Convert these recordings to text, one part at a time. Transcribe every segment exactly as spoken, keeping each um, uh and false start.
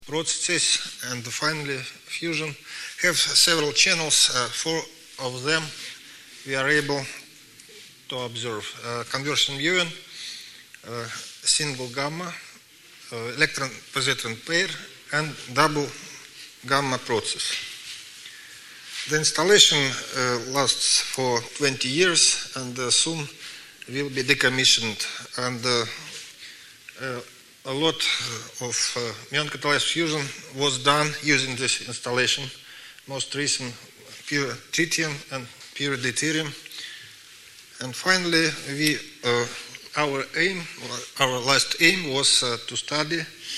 processes, and finally fusion have several channels. Uh, four of them we are able to observe. Uh, conversion muon, uh, single gamma, uh, electron-positron pair, and double gamma process. The installation uh, lasts for twenty years and uh, soon will be decommissioned, and uh, uh, a lot of uh, muon-catalyzed fusion was done using this installation. Most recent pure tritium and pure deuterium. And finally, we uh, our aim, our last aim was uh, to study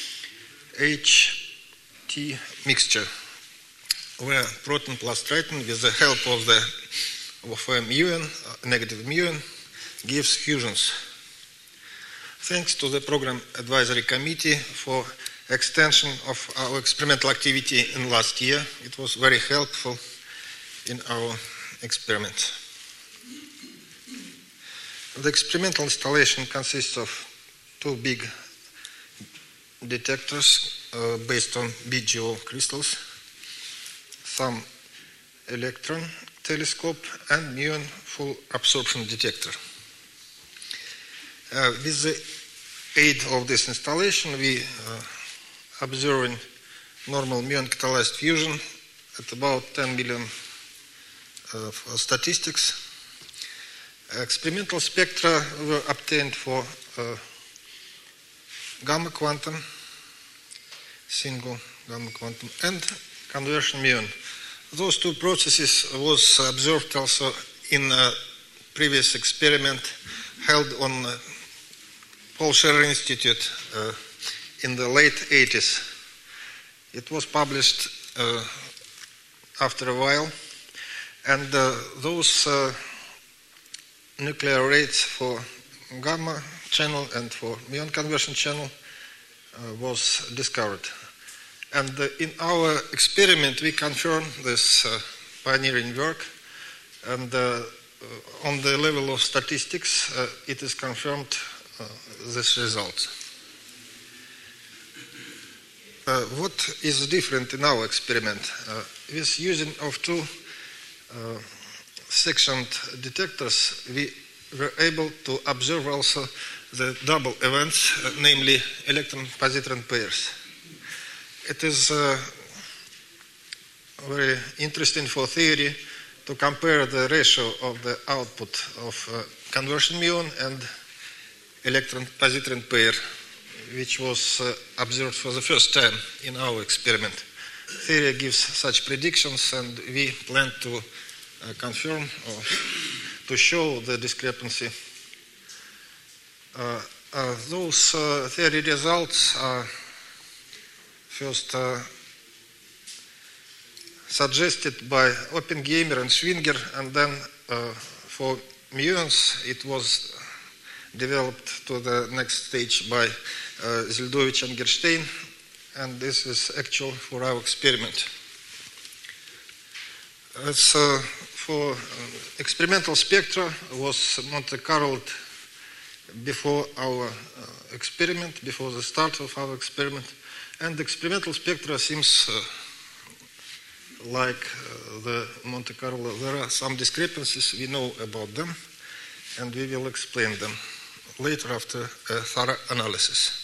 H T mixture, where proton plus triton, with the help of the of a muon, uh, negative muon, gives fusions. Thanks to the Program Advisory Committee for extension of our experimental activity in last year. It was very helpful in our experiment. The experimental installation consists of two big detectors uh, based on B G O crystals, some electron telescope, and muon full absorption detector. Uh, with the aid of this installation, we uh, observing normal muon-catalyzed fusion at about ten million uh, statistics. Experimental spectra were obtained for uh, gamma quantum, single gamma quantum, and conversion muon. Those two processes was observed also in a previous experiment held on uh, Paul Scherrer Institute uh, in the late eighties. It was published uh, after a while, and uh, those uh, nuclear rates for gamma channel and for muon conversion channel uh, was discovered. And uh, in our experiment, we confirmed this uh, pioneering work, and uh, on the level of statistics, uh, it is confirmed uh, this result. Uh, what is different in our experiment? Uh, with using of two uh, sectioned detectors, we were able to observe also the double events, uh, namely electron-positron pairs. It is uh, very interesting for theory to compare the ratio of the output of uh, conversion muon and electron-positron pair, which was uh, observed for the first time in our experiment. Theory gives such predictions, and we plan to uh, confirm or to show the discrepancy. Uh, uh, those uh, theory results are first uh, suggested by Oppenheimer and Schwinger, and then uh, for muons it was developed to the next stage by uh, Zeldovich and Gerstein, and this is actual for our experiment. As uh, for uh, experimental spectra was Monte Carlo before our uh, experiment, before the start of our experiment, and the experimental spectra seems uh, like uh, the Monte Carlo. There are some discrepancies, we know about them, and we will explain them later after a thorough analysis.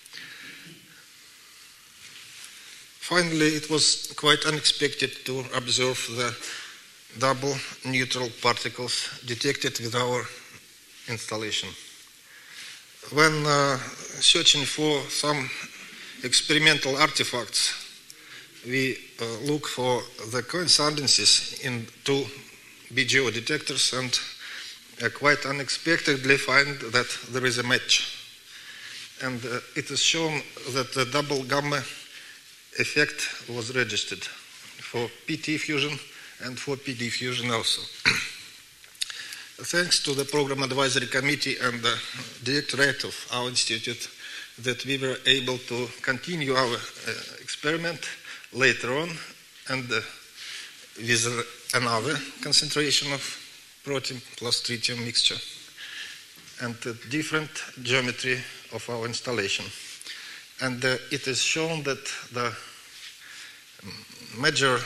Finally, it was quite unexpected to observe the double neutral particles detected with our installation. When uh, searching for some experimental artifacts, we uh, look for the coincidences in two B G O detectors, and uh, quite unexpectedly find that there is a match. And uh, it is shown that the double gamma effect was registered for P T fusion and for P D fusion also. Thanks to the Program Advisory Committee and the Directorate of our institute, that we were able to continue our uh, experiment later on, and uh, with another concentration of protein plus tritium mixture and a different geometry of our installation. And uh, it is shown that the major uh,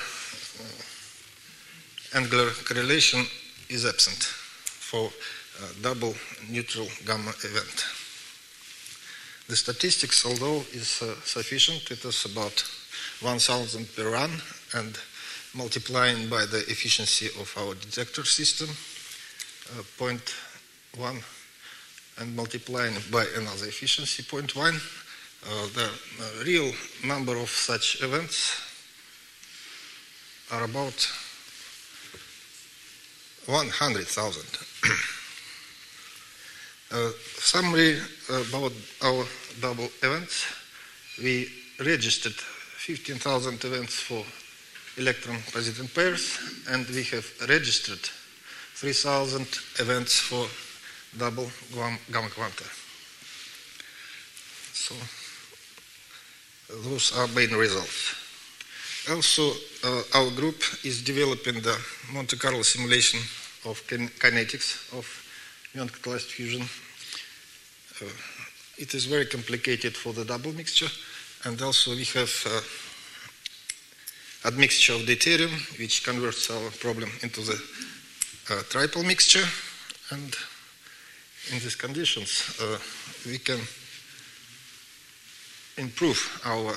angular correlation is absent for uh, double neutral gamma event. The statistics, although is uh, sufficient, it is about one thousand per run, and multiplying by the efficiency of our detector system, uh, zero point one, and multiplying by another efficiency, zero point one, uh, the uh, real number of such events are about one hundred thousand. uh, summary about our double events. We registered fifteen thousand events for electron-positron pairs, and we have registered three thousand events for double gamma quanta. So those are main results. Also, uh, our group is developing the Monte Carlo simulation of kin kinetics of muon-catalyzed fusion. Uh, it is very complicated for the double mixture, and also we have uh, admixture of deuterium, which converts our problem into the uh, triple mixture. And in these conditions, uh, we can improve our uh,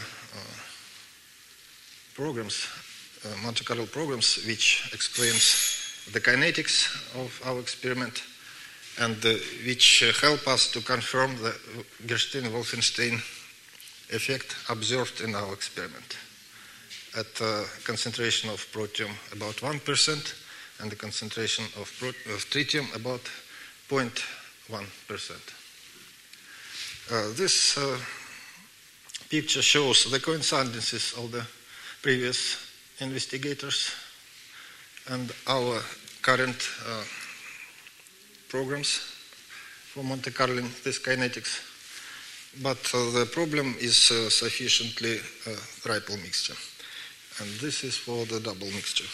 programs, uh, Monte Carlo programs, which explains the kinetics of our experiment, and uh, which uh, help us to confirm the Gerstein-Wolfenstein effect observed in our experiment at a concentration of protium about one percent and the concentration of, of tritium about zero point one percent. Uh, this uh, picture shows the coincidences of the previous investigators and our current uh, programs for Monte Carlo this kinetics, but uh, the problem is uh, sufficiently uh, triple mixture, and this is for the double mixture.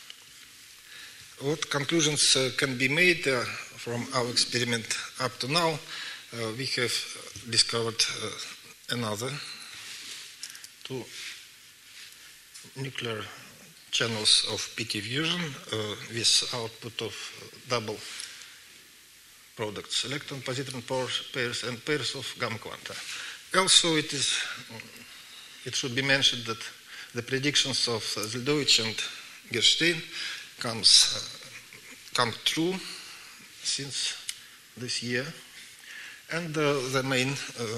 What conclusions uh, can be made uh, from our experiment up to now? Uh, we have discovered uh, another two nuclear channels of P T fusion uh, with output of double products, electron-positron pairs and pairs of gamma quanta. Also, it is it should be mentioned that the predictions of Zeldovich and Gerstein comes uh, come true since this year, and uh, the main uh, uh,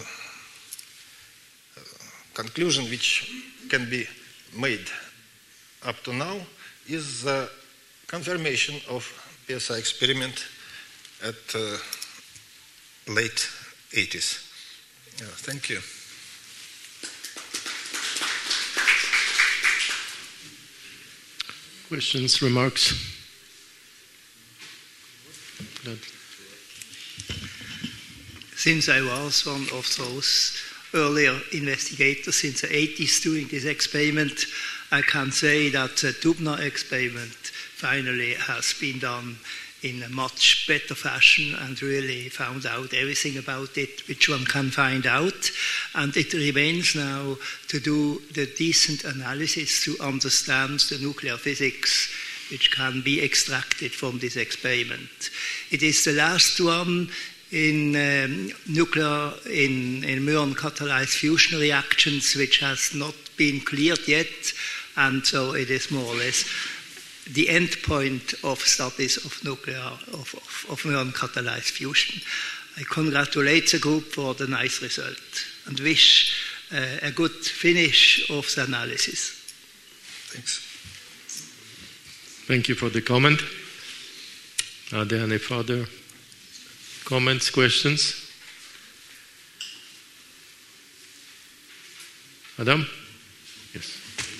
conclusion which can be made up to now is the confirmation of P S I experiment at uh, late eighties. Yeah, thank you. Questions, remarks? Good. Since I was one of those earlier investigators since the eighties doing this experiment, I can say that the Dubna experiment finally has been done in a much better fashion and really found out everything about it which one can find out. And it remains now to do the decent analysis to understand the nuclear physics which can be extracted from this experiment. It is the last one in um, nuclear, in, in muon-catalyzed fusion reactions which has not been cleared yet, and so it is more or less the end point of studies of nuclear, of, of, of muon-catalyzed fusion. I congratulate the group for the nice result and wish uh, a good finish of the analysis. Thanks. Thank you for the comment. Are there any further comments, questions? Adam? Yes.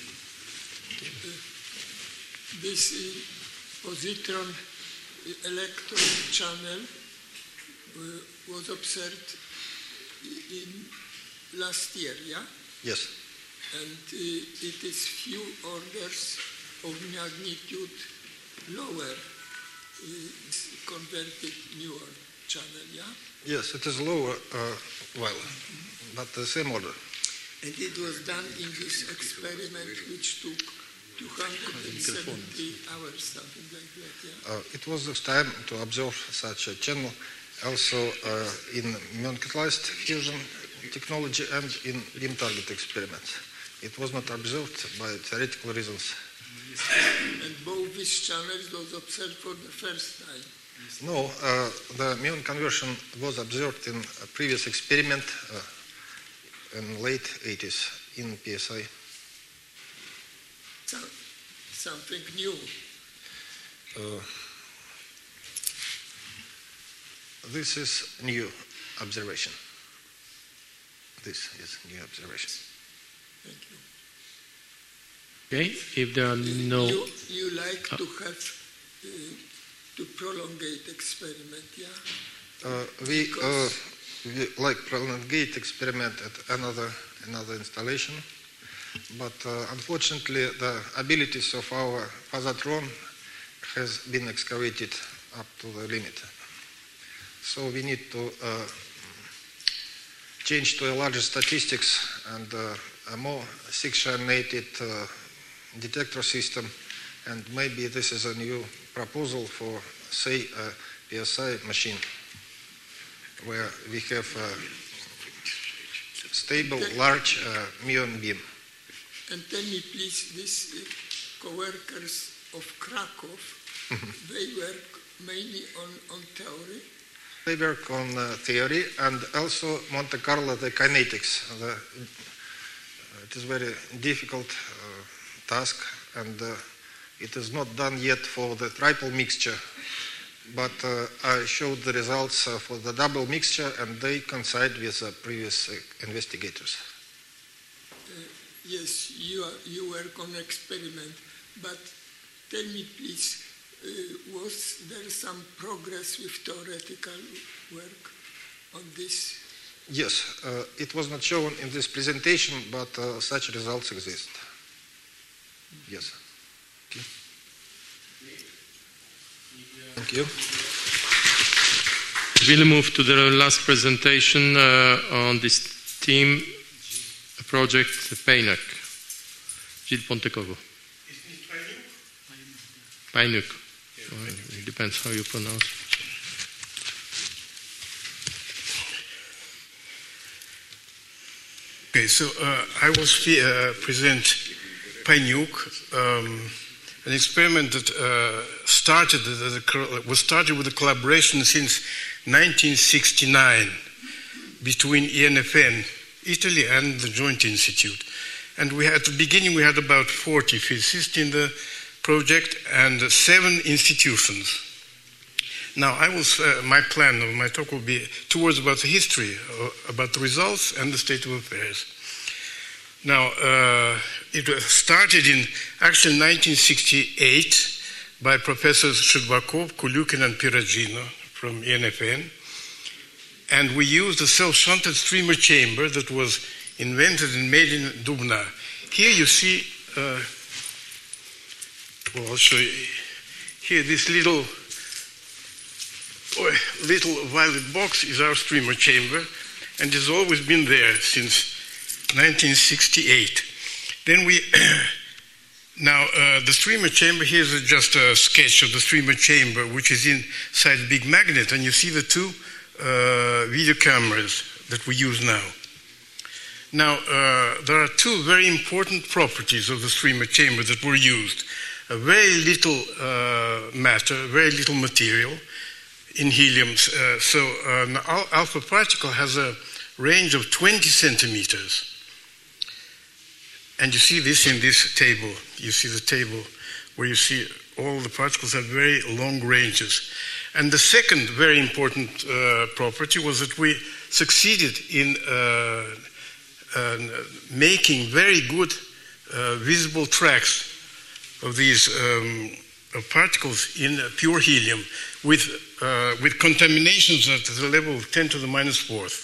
This uh, positron electron channel uh, was observed in last year, yeah? Yes. And uh, it is few orders of magnitude lower, uh, converted muon channel, yeah? Yes, it is lower, uh, well, but the same order. And it was done in this experiment which took two hundred seventy hours, something like that, yeah? Uh, it was the time to observe such a channel also uh, in muon-catalyzed fusion technology and in beam target experiments. It was not observed by theoretical reasons. And both these channels was observed for the first time? No, uh, the muon conversion was observed in a previous experiment uh, in late eighties in P S I. So, something new. Uh, this is new observation. This is new observation. Thank you. Okay, if there are no... You, you like uh, to have, uh, to prolongate experiment, yeah? Uh, we, uh, we like prolongate experiment at another, another installation, but uh, unfortunately the abilities of our positron has been excavated up to the limit. So we need to uh, change to a larger statistics and uh, a more sectionated uh, detector system, and maybe this is a new proposal for, say, a P S I machine, where we have a stable, large uh, muon beam. And tell me, please, these uh, co-workers of Krakow, they work mainly on, on theory? They work on uh, theory and also Monte Carlo, the kinetics. The, uh, it is very difficult uh, task, and uh, it is not done yet for the triple mixture, but uh, I showed the results uh, for the double mixture, and they coincide with the previous uh, investigators. Uh, yes, you, are, you work on experiment, but tell me please, uh, was there some progress with theoretical work on this? Yes, uh, it was not shown in this presentation, but uh, such results exist. Yes. Okay. Thank you. We'll move to the last presentation uh, on this team project, PAINUC. Gilles Pontecorvo. PAINUC. Well, it depends how you pronounce it. Okay, so uh, I will uh, present PAINUC, um, an experiment that uh, started that was started with a collaboration since nineteen sixty-nine between E N F N, Italy, and the Joint Institute. And we had, at the beginning we had about forty physicists in the project and seven institutions. Now, I will, uh, my plan of my talk will be towards about the history, uh, about the results and the state of affairs. Now, uh, it started in actually nineteen sixty-eight by Professors Shcherbakov, Kulyukin, and Pirogino from E N F N. And we used a self-shunted streamer chamber that was invented and made in Dubna. Here you see, uh, well, I'll show you. Here, this little, oh, little violet box is our streamer chamber, and it's always been there since nineteen sixty-eight. Then we, now uh, the streamer chamber, here's just a sketch of the streamer chamber, which is inside a big magnet, and you see the two uh, video cameras that we use now. Now, uh, there are two very important properties of the streamer chamber that were used. A very little uh, matter, very little material in helium. Uh, so uh, an alpha particle has a range of twenty centimeters. And you see this in this table. You see the table where you see all the particles have very long ranges. And the second very important uh, property was that we succeeded in uh, uh, making very good uh, visible tracks of these um, of particles in uh, pure helium with, uh, with contaminations at the level of ten to the minus fourth.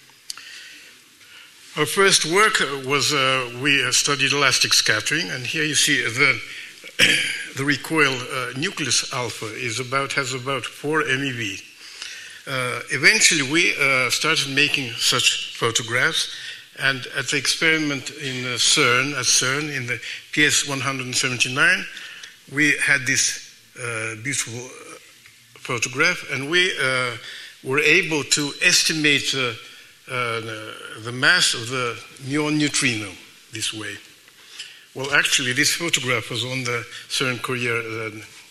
Our first work was, uh, we studied elastic scattering, and here you see the, the recoil uh, nucleus alpha is about, has about four MeV. Uh, eventually, we uh, started making such photographs, and at the experiment in uh, CERN, at CERN, in the P S one seventy-nine, we had this uh, beautiful photograph, and we uh, were able to estimate uh, uh, the mass of the muon neutrino this way. Well, actually, this photograph was on the CERN Courier uh,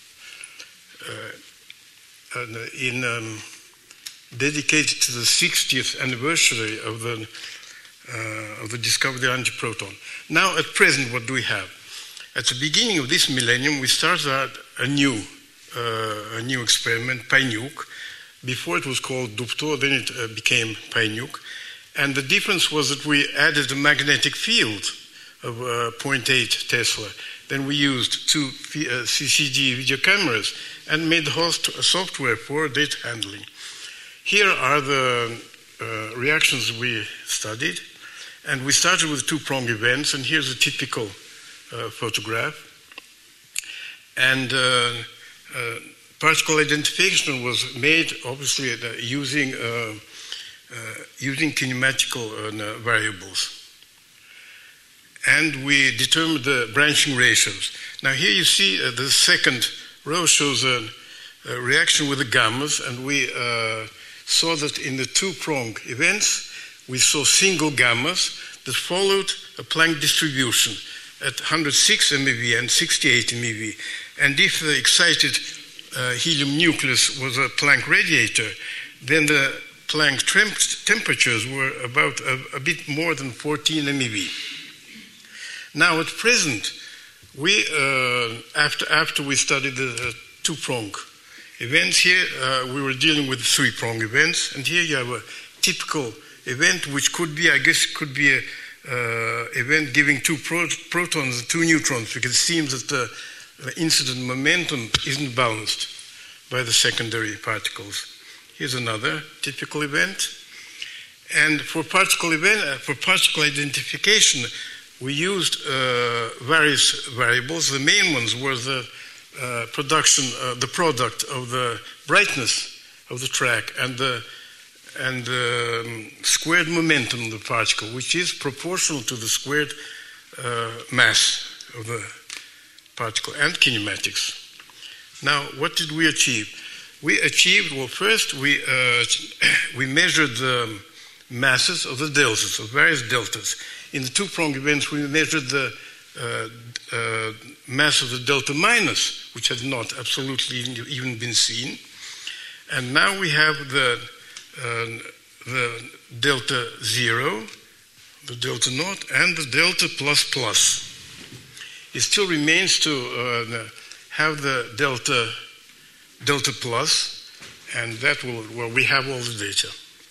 uh, in um, dedicated to the sixtieth anniversary of the uh, of the discovery of the antiproton. Now, at present, what do we have? At the beginning of this millennium, we started out a new uh, a new experiment, PAINUC. Before it was called DUPTO, then it uh, became PAINUC, and the difference was that we added a magnetic field of uh, zero point eight Tesla. Then we used two uh, C C D video cameras and made the host software for data handling. Here are the uh, reactions we studied, and we started with two-prong events, and here's a typical uh, photograph. And uh, uh, particle identification was made, obviously, uh, using, uh, uh, using kinematical uh, variables. And we determined the branching ratios. Now here you see uh, the second row shows a, a reaction with the gammas, and we uh, saw that in the two-prong events, we saw single gammas that followed a Planck distribution at one hundred six MeV and sixty-eight MeV. And if the excited uh, helium nucleus was a Planck radiator, then the Planck temp- temperatures were about a, a bit more than fourteen MeV. Now, at present, we uh, after after we studied the uh, two-prong events here, uh, we were dealing with three-prong events, and here you have a typical event, which could be, I guess, could be a uh, event giving two pro- protons and two neutrons, because it seems that the, the incident momentum isn't balanced by the secondary particles. Here's another typical event, and for particle event, uh, for particle identification, we used uh, various variables. The main ones were the uh, production, uh, the product of the brightness of the track and the and the um, squared momentum of the particle, which is proportional to the squared uh, mass of the particle, and kinematics. Now, what did we achieve? We achieved, well, first we uh, we measured the masses of the deltas, of various deltas. In the two-prong events, we measured the uh, uh, mass of the delta minus, which had not absolutely even been seen. And now we have the, uh, the delta zero, the delta naught, and the delta plus plus. It still remains to uh, have the delta, delta plus, and that will, well, we have all the data.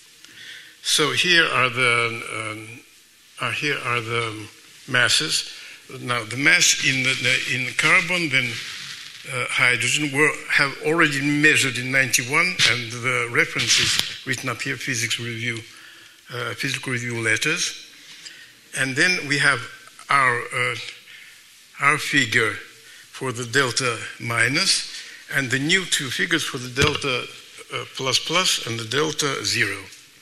So here are the... Uh, Uh, here are the masses. Now, the mass in the, the, in carbon, then uh, hydrogen, were have already been measured in ninety-one, and the reference is written up here: physics review, uh, physical review letters. And then we have our uh, our figure for the delta minus, and the new two figures for the delta uh, plus plus and the delta zero.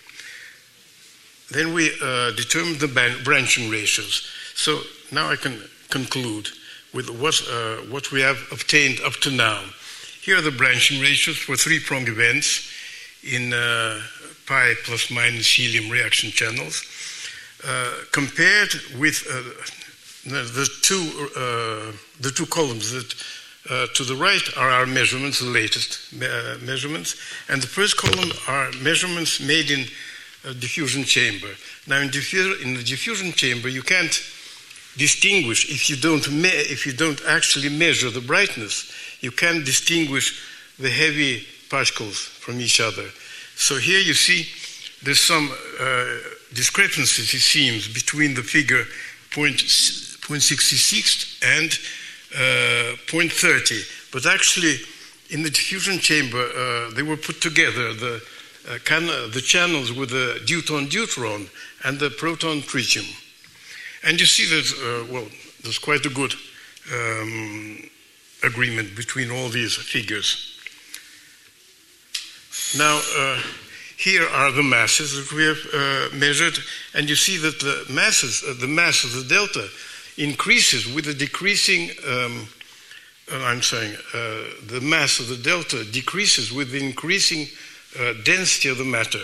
Then we uh, determined the ban- branching ratios. So now I can conclude with what, uh, what we have obtained up to now. Here are the branching ratios for three-prong events in uh, pi plus minus helium reaction channels, uh, compared with uh, the two uh, the two columns that uh, to the right are our measurements, the latest uh, measurements, and the first column are measurements made in a diffusion chamber. Now, in, diffu- in the diffusion chamber, you can't distinguish if you don't me- if you don't actually measure the brightness. You can't distinguish the heavy particles from each other. So here you see there's some uh, discrepancies, it seems, between the figure zero point six six and uh, zero point three zero. But actually, in the diffusion chamber, uh, they were put together. The Uh, can, uh, the channels with the deuteron-deuteron and the proton-tritium. And you see that, uh, well, there's quite a good um, agreement between all these figures. Now, uh, here are the masses that we have uh, measured, and you see that the masses, uh, the mass of the delta increases with the decreasing, um, uh, I'm saying, uh, the mass of the delta decreases with the increasing uh, density of the matter.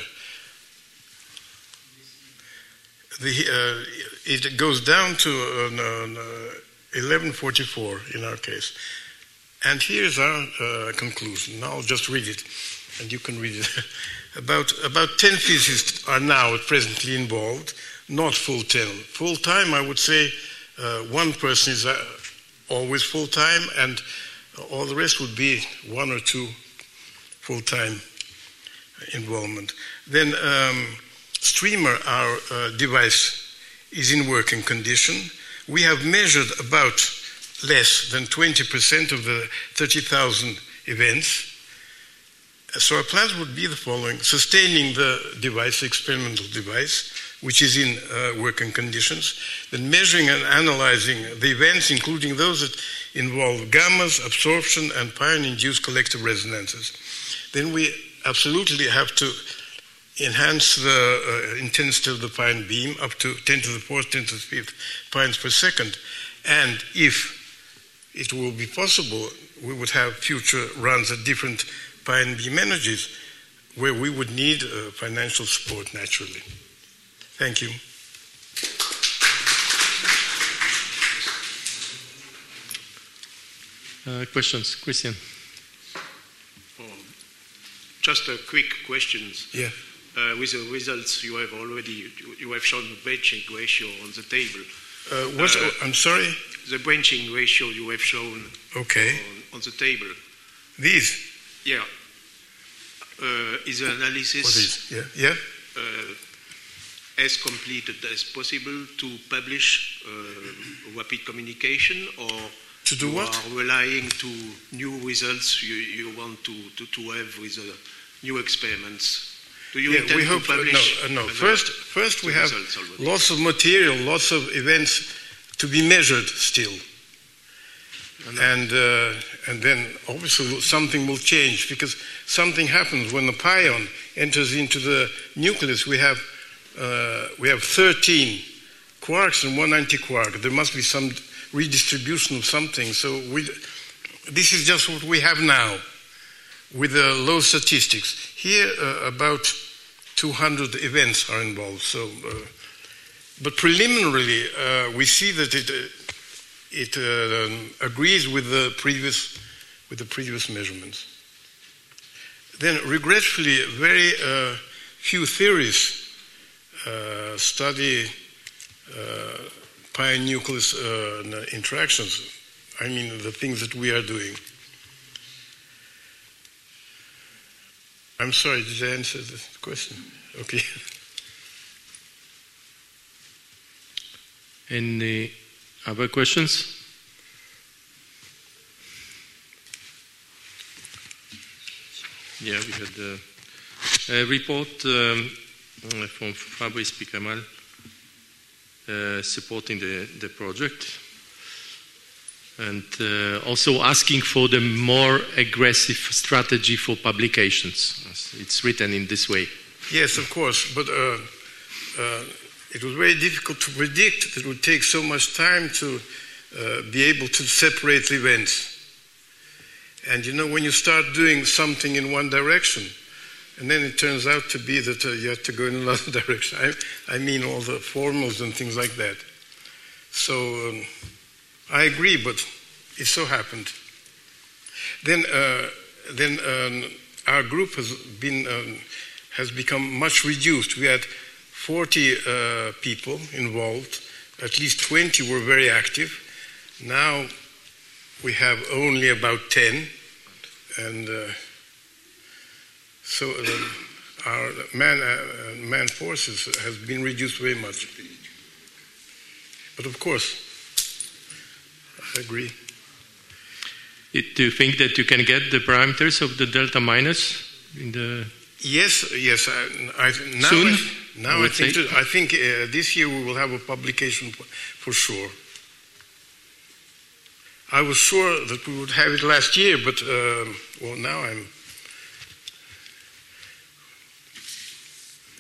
The, uh, it goes down to uh, uh, eleven forty-four in our case. And here's our uh, conclusion. Now I'll just read it, and you can read it. about, about ten physicists are now presently involved, not full-time. Full-time, I would say, uh, one person is uh, always full-time, and all the rest would be one or two full-time involvement. Then um, Streamer, our uh, device, is in working condition. We have measured about less than twenty percent of the thirty thousand events. So our plans would be the following: sustaining the device, the experimental device, which is in uh, working conditions, then measuring and analyzing the events, including those that involve gammas, absorption, and pion-induced collective resonances. Then we absolutely have to enhance the uh, intensity of the pion beam up to ten to the fourth, ten to the fifth pions per second. And if it will be possible, we would have future runs at different pion beam energies where we would need uh, financial support naturally. Thank you. Uh, questions? Christian? Oh, just a quick question. Yeah. Uh, with the results you have already, you, you have shown the branching ratio on the table. Uh, what, uh, I'm sorry? The branching ratio you have shown okay. on, on the table. These? Yeah. Uh, is the analysis what is? Yeah. Yeah. Uh, as completed as possible to publish uh, rapid communication, or to do you what? are relying to new results you, you want to, to, to have with uh, new experiments? Do you yeah, intend we hope, to publish? Uh, no, uh, no. First, first we have already? lots of material, lots of events to be measured still. And, uh, and then obviously something will change, because something happens when the pion enters into the nucleus. We have, uh, we have thirteen quarks and one antiquark. There must be some redistribution of something. So we, this is just what we have now with the low statistics. Here uh, about two hundred events are involved. So, uh, but preliminarily uh, we see that it, uh, it uh, um, agrees with the previous with the previous measurements. Then, regretfully, very uh, few theories uh, study uh, pion nucleus uh, interactions. I mean, the things that we are doing. I'm sorry, did I answer the question? Okay. Any other questions? Yeah, we had a, a report um, from Fabrice Picamal uh, supporting the, the project, and uh, also asking for the more aggressive strategy for publications. It's written in this way. Yes, of course, but uh, uh, it was very difficult to predict that it would take so much time to uh, be able to separate the events. And you know, when you start doing something in one direction, and then it turns out to be that uh, you have to go in another direction. I, I mean all the formulas and things like that. So um, I agree, but it so happened. Then, uh, then um, our group has been um, has become much reduced. We had forty uh, people involved. At least twenty were very active. Now we have only about ten, and uh, so um, our man uh, man forces has been reduced very much. But of course, I agree. Do you think that you can get the parameters of the delta minus in the yes yes I, I, now soon? I, now I, would think say? that, I think uh, this year we will have a publication for, for sure. I was sure that we would have it last year, but uh, well, now I'm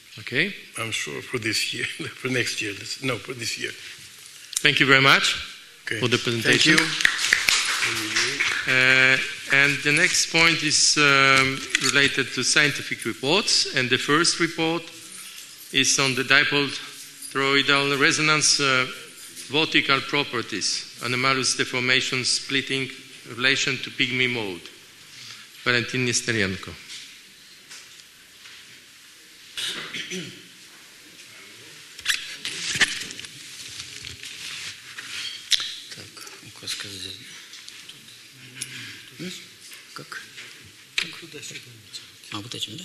Okay. I'm sure for this year, for next year. No, for this year. Thank you very much Okay. for the presentation. Thank you. Uh, and the next point is um, related to scientific reports. And the first report is on the dipole toroidal resonance uh, vertical properties, anomalous deformation, splitting, relation to pygmy mode. Valentin Nesterienko. Как? А, вот этим, да?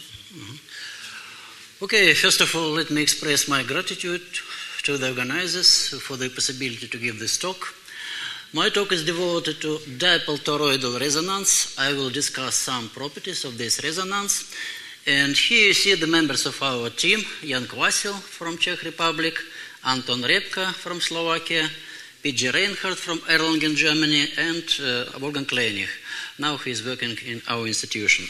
Okay, first of all, let me express my gratitude to the organizers for the possibility to give this talk. My talk is devoted to dipole toroidal resonance. I will discuss some properties of this resonance. And here you see the members of our team: Jan Kvasil from Czech Republic, Anton Repka from Slovakia, P J Reinhardt from Erlangen, Germany, and uh, Wolfgang Kleinig. Now he is working in our institution.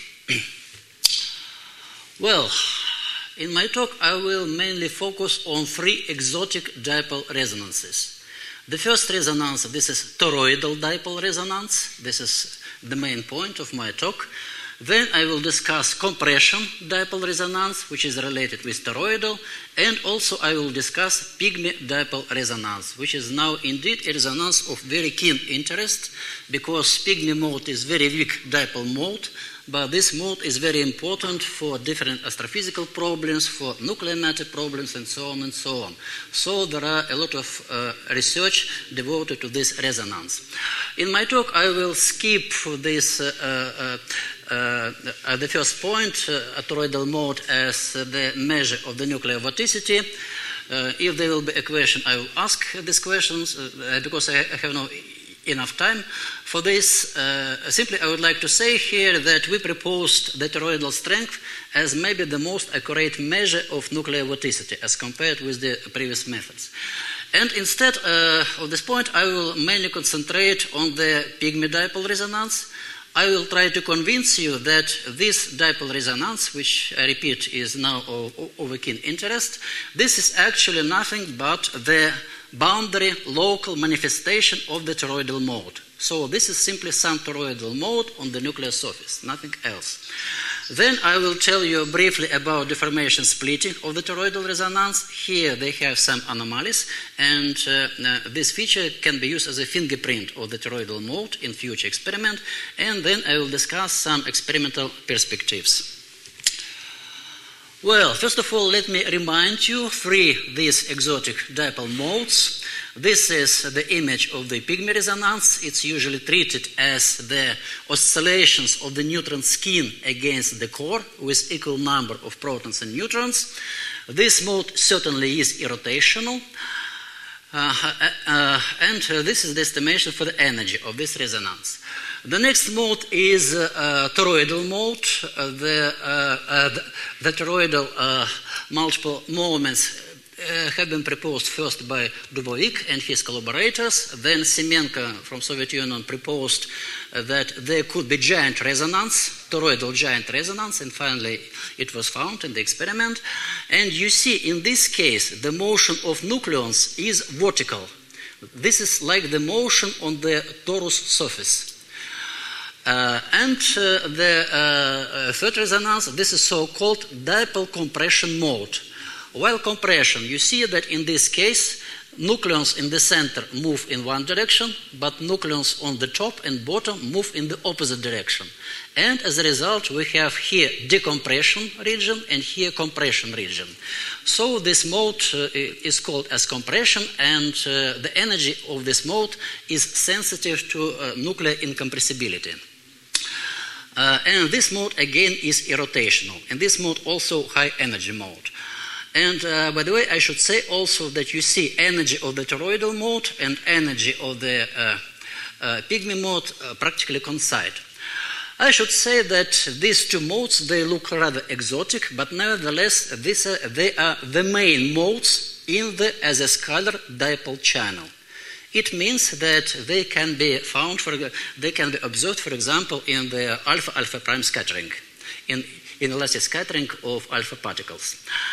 Well, in my talk I will mainly focus on three exotic dipole resonances. The first resonance, this is toroidal dipole resonance. This is the main point of my talk. Then I will discuss compression dipole resonance, which is related with toroidal, and also I will discuss pygmy dipole resonance, which is now indeed a resonance of very keen interest, because pygmy mode is very weak dipole mode, but this mode is very important for different astrophysical problems, for nuclear matter problems, and so on and so on. So there are a lot of uh, research devoted to this resonance. In my talk, I will skip this uh, uh, uh, uh, the first point, uh, toroidal mode as the measure of the nuclear vorticity. Uh, if there will be a question, I will ask these questions, uh, because I, I have no enough time for this. Uh, simply, I would like to say here that we proposed the toroidal strength as maybe the most accurate measure of nuclear vorticity as compared with the previous methods. And instead uh, of this point, I will mainly concentrate on the pygmy dipole resonance. I will try to convince you that this dipole resonance, which I repeat is now of, of keen interest, this is actually nothing but the boundary local manifestation of the toroidal mode. So this is simply some toroidal mode on the nuclear surface, nothing else. Then I will tell you briefly about deformation splitting of the toroidal resonance. Here they have some anomalies, and uh, uh, this feature can be used as a fingerprint of the toroidal mode in future experiment, and then I will discuss some experimental perspectives. Well, first of all, let me remind you three these exotic dipole modes. This is the image of the pygmy resonance. It's usually treated as the oscillations of the neutron skin against the core with equal number of protons and neutrons. This mode certainly is irrotational. Uh, uh, and uh, this is the estimation for the energy of this resonance. The next mode is uh, uh, toroidal mode. Uh, the, uh, uh, the, the toroidal uh, multiple moments uh, have been proposed first by Dubovik and his collaborators. Then Semenko from Soviet Union proposed uh, that there could be giant resonance, toroidal giant resonance, and finally it was found in the experiment. And you see, in this case, the motion of nucleons is vertical. This is like the motion on the torus surface. Uh, and uh, the uh, third resonance, this is so-called dipole compression mode. While compression, you see that in this case, nucleons in the center move in one direction, but nucleons on the top and bottom move in the opposite direction. And as a result, we have here decompression region and here compression region. So this mode uh, is called as compression, and uh, the energy of this mode is sensitive to uh, nuclear incompressibility. Uh, and this mode again is irrotational, and this mode also high energy mode. And uh, by the way, I should say also that you see energy of the toroidal mode and energy of the uh, uh, pygmy mode uh, practically coincide. I should say that these two modes, they look rather exotic, but nevertheless, this, uh, they are the main modes in the as a scalar dipole channel. It means that they can be found, for, they can be observed, for example, in the alpha-alpha prime scattering, in, in elastic scattering of alpha particles.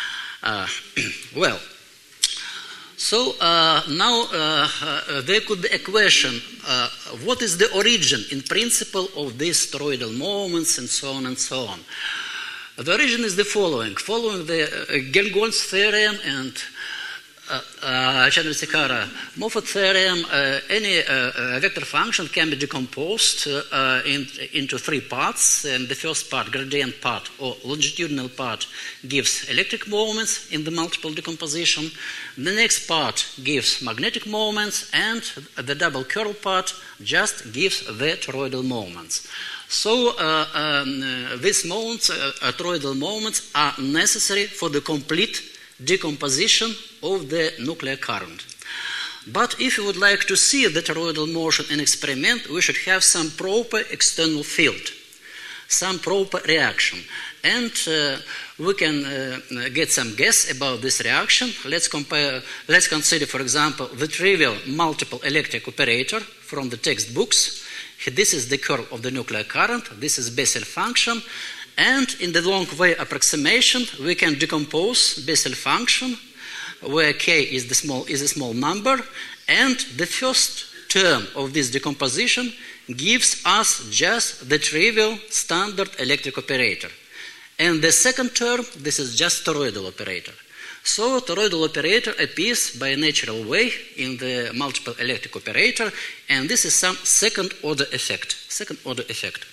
Uh, well, so uh, now uh, uh, there could be a question, uh, what is the origin in principle of these toroidal moments and so on and so on. The origin is the following. Following the uh, Gelgon's theorem and uh, uh, Chandrasekhara-Moffat theorem, uh, any uh, uh, vector function can be decomposed uh, uh, in, into three parts. And the first part, gradient part or longitudinal part, gives electric moments in the multiple decomposition. The next part gives magnetic moments, and the double curl part just gives the toroidal moments. So uh, um, uh, these moments, uh, uh, toroidal moments, are necessary for the complete decomposition of the nuclear current. But if you would like to see the toroidal motion in experiment, we should have some proper external field, some proper reaction. And uh, we can uh, get some guess about this reaction. Let's compare, let's consider, for example, the trivial multiple electric operator from the textbooks. This is the curve of the nuclear current. This is Bessel function. And in the long wave approximation, we can decompose Bessel function, where k is, the small, is a small number. And the first term of this decomposition gives us just the trivial standard electric operator. And the second term, this is just toroidal operator. So toroidal operator appears by a natural way in the multiple electric operator, and this is some second order effect. Second order effect.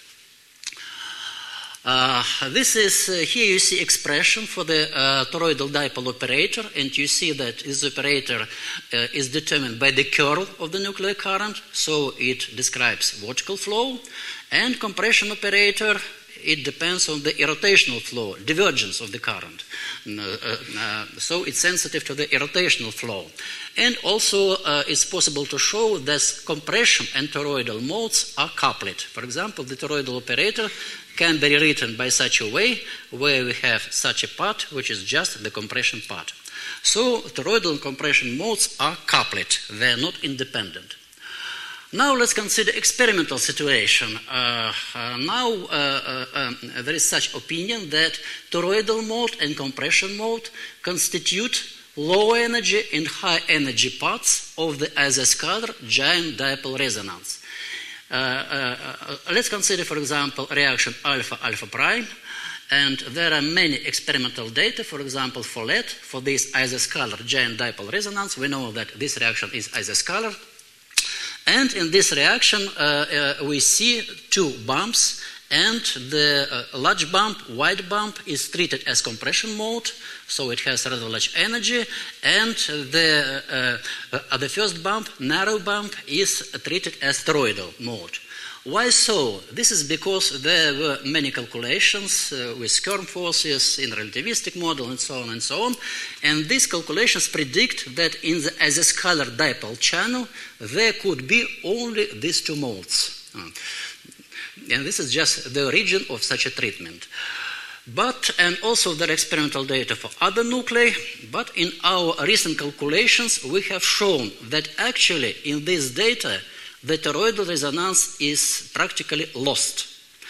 Uh, this is, uh, here you see expression for the uh, toroidal dipole operator, and you see that this operator uh, is determined by the curl of the nuclear current, so it describes vertical flow, and compression operator, it depends on the irrotational flow, divergence of the current. Uh, uh, so it's sensitive to the irrotational flow. And also uh, it's possible to show that compression and toroidal modes are coupled. For example, the toroidal operator can be rewritten by such a way where we have such a part which is just the compression part. So toroidal and compression modes are coupled, they are not independent. Now let's consider experimental situation. Uh, uh, now uh, uh, um, there is such opinion that toroidal mode and compression mode constitute low energy and high energy parts of the isoscalar giant dipole resonance. Uh, uh, uh, let's consider, for example, reaction alpha alpha prime, and there are many experimental data, for example, for lead, for this isoscalar giant dipole resonance. We know that this reaction is isoscalar. And in this reaction, uh, uh, we see two bumps, and the uh, large bump, wide bump, is treated as compression mode, so it has rather large energy, and the, uh, uh, the first bump, narrow bump, is treated as toroidal mode. Why so? This is because there were many calculations uh, with Kern forces in relativistic model and so on and so on, and these calculations predict that in the isoscalar dipole channel there could be only these two modes. Uh, and this is just the origin of such a treatment. But, and also there are experimental data for other nuclei, but in our recent calculations we have shown that actually in this data the toroidal resonance is practically lost.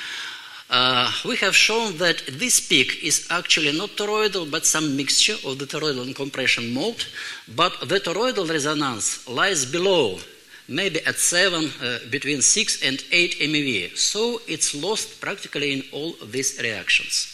Uh, we have shown that this peak is actually not toroidal, but some mixture of the toroidal and compression mode, but the toroidal resonance lies below, maybe at seven, uh, between six and eight MeV, so it's lost practically in all these reactions.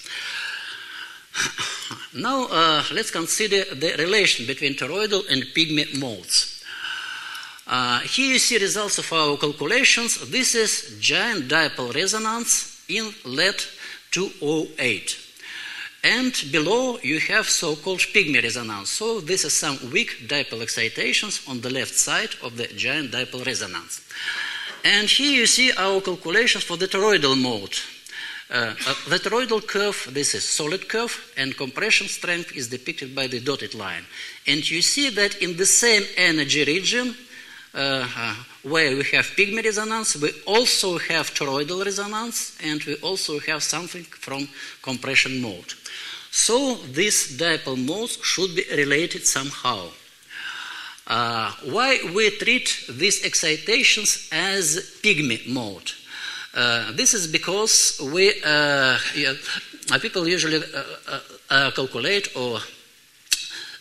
Now uh, let's consider the relation between toroidal and pygmy modes. Uh, here you see results of our calculations. This is giant dipole resonance in lead two oh eight. And below you have so-called pygmy resonance. So this is some weak dipole excitations on the left side of the giant dipole resonance. And here you see our calculations for the toroidal mode. Uh, uh, the toroidal curve, this is solid curve, and compression strength is depicted by the dotted line. And you see that in the same energy region, Uh, uh, where we have pygmy resonance, we also have toroidal resonance, and we also have something from compression mode. So these dipole modes should be related somehow. Uh, why we treat these excitations as pygmy mode? Uh, this is because we uh, yeah, people usually uh, uh, uh, calculate or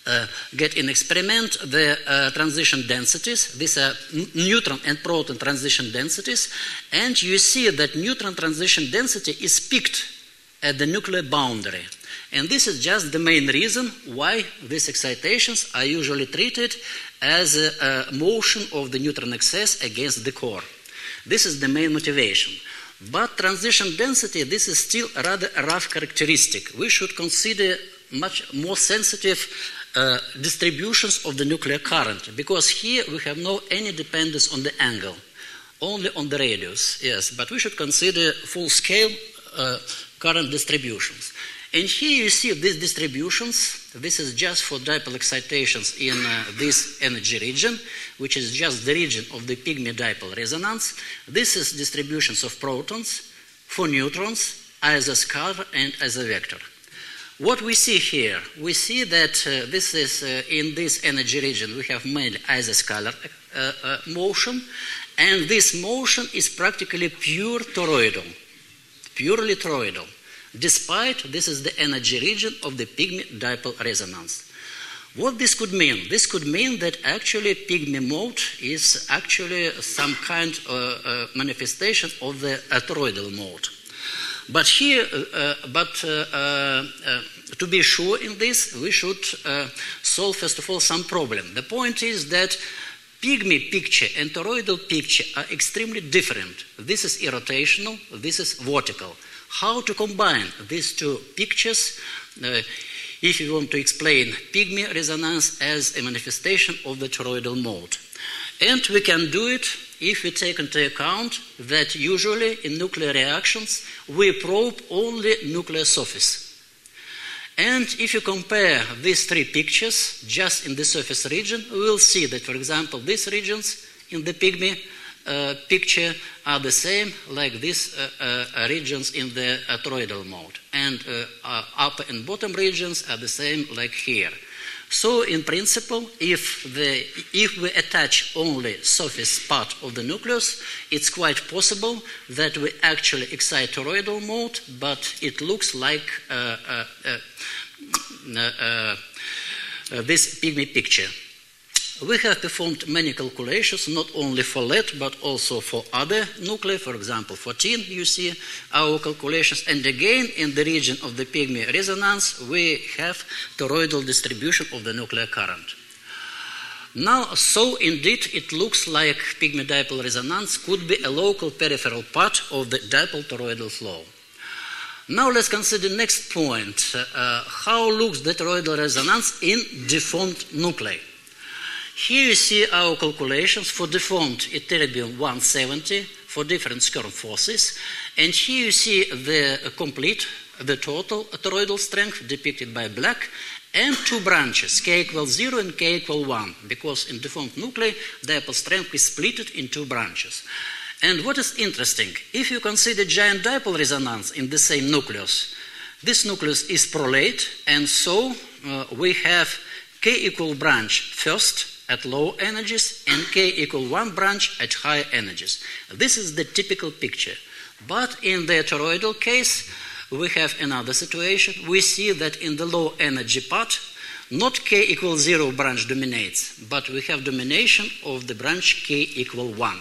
uh, get in experiment the uh, transition densities. These are n- neutron and proton transition densities. And you see that neutron transition density is peaked at the nuclear boundary. And this is just the main reason why these excitations are usually treated as a, a motion of the neutron excess against the core. This is the main motivation. But transition density, this is still a rather rough characteristic. We should consider much more sensitive uh, distributions of the nuclear current, because here we have no any dependence on the angle, only on the radius, yes. But we should consider full-scale uh, current distributions. And here you see these distributions. This is just for dipole excitations in uh, this energy region, which is just the region of the pygmy dipole resonance. This is distributions of protons, for neutrons, as a scalar and as a vector. What we see here, we see that uh, this is uh, in this energy region we have mainly as a scalar uh, uh, motion, and this motion is practically pure toroidal, purely toroidal. Despite this is the energy region of the pygmy dipole resonance. What this could mean? This could mean that actually pygmy mode is actually some kind of uh, uh, manifestation of the uh, toroidal mode. But here, uh, but uh, uh, uh, to be sure in this, we should uh, solve first of all some problem. The point is that pygmy picture and toroidal picture are extremely different. This is irrotational, this is vertical. How to combine these two pictures uh, if you want to explain pygmy resonance as a manifestation of the toroidal mode. And we can do it if we take into account that usually in nuclear reactions we probe only nuclear surface. And if you compare these three pictures just in the surface region, we will see that, for example, these regions in the pygmy Uh, picture are the same like these uh, uh, regions in the uh, toroidal mode, and uh, uh, upper and bottom regions are the same like here. So in principle, if, the, if we attach only surface part of the nucleus, it's quite possible that we actually excite toroidal mode, but it looks like uh, uh, uh, uh, uh, this pygmy picture. We have performed many calculations, not only for lead, but also for other nuclei, for example, for tin, you see our calculations. And again, in the region of the pygmy resonance, we have toroidal distribution of the nuclear current. Now, so indeed, it looks like pygmy dipole resonance could be a local peripheral part of the dipole toroidal flow. Now let's consider the next point. Uh, how looks the toroidal resonance in deformed nuclei? Here you see our calculations for deformed ytterbium one seventy for different Skirm forces, and here you see the complete, the total toroidal strength depicted by black, and two branches, k equals zero and k equals one, because in deformed nuclei, dipole strength is split in two branches. And what is interesting, if you consider giant dipole resonance in the same nucleus, this nucleus is prolate, and so uh, we have k equal branch first, at low energies, and k equal one branch at high energies. This is the typical picture. But in the toroidal case, we have another situation. We see that in the low energy part, not k equals zero branch dominates, but we have domination of the branch k equal one.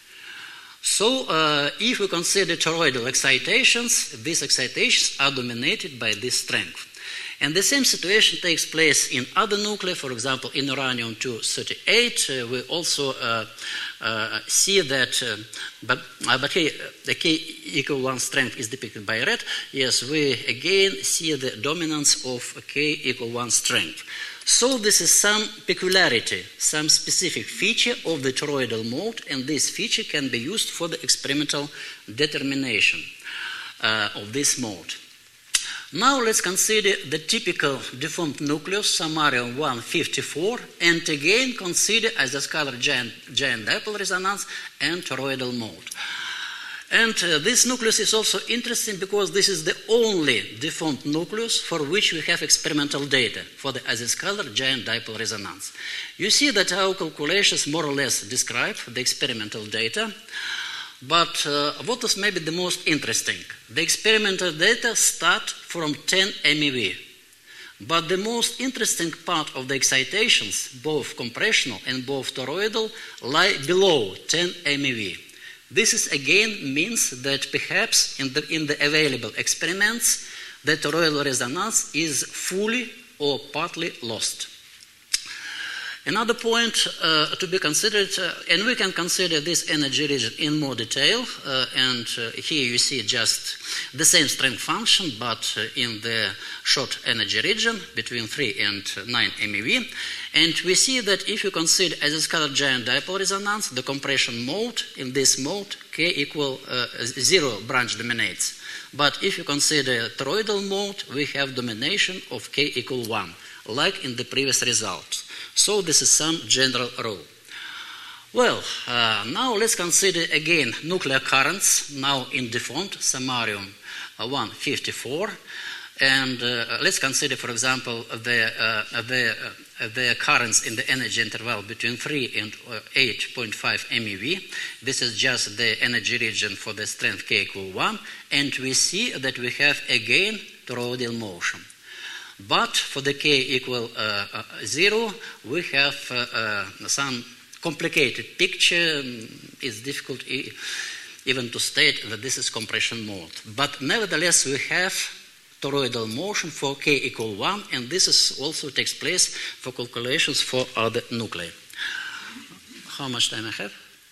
So uh, if we consider toroidal excitations, these excitations are dominated by this strength. And the same situation takes place in other nuclei, for example, in uranium two thirty-eight. Uh, we also uh, uh, see that, uh, but, uh, but here the k equal one strength is depicted by red. Yes, we again see the dominance of k equal one strength. So this is some peculiarity, some specific feature of the toroidal mode, and this feature can be used for the experimental determination uh, of this mode. Now let's consider the typical deformed nucleus, samarium one fifty-four, and again consider as a scalar giant, giant dipole resonance and toroidal mode. And uh, this nucleus is also interesting because this is the only deformed nucleus for which we have experimental data for the isoscalar giant dipole resonance. You see that our calculations more or less describe the experimental data. But uh, what is maybe the most interesting? The experimental data start from ten M eV. But the most interesting part of the excitations, both compressional and both toroidal, lie below ten MeV. This is again means that perhaps in the, in the available experiments, the toroidal resonance is fully or partly lost. Another point uh, to be considered, uh, and we can consider this energy region in more detail, uh, and uh, here you see just the same strength function, but uh, in the short energy region between three and nine MeV. And we see that if you consider as a scalar giant dipole resonance, the compression mode, in this mode, K equal uh, zero branch dominates. But if you consider toroidal mode, we have domination of K equal one, like in the previous result. So this is some general rule. Well, uh, now let's consider again nuclear currents, now in deformed samarium uh, one fifty-four. And uh, let's consider, for example, the, uh, the, uh, the currents in the energy interval between three and eight point five MeV. This is just the energy region for the strength K equal one. And we see that we have again toroidal motion. But for the K equal uh, uh, zero, we have uh, uh, some complicated picture. It's difficult e- even to state that this is compression mode. But nevertheless, we have toroidal motion for K equal one, and this is also takes place for calculations for other nuclei. How much time I have?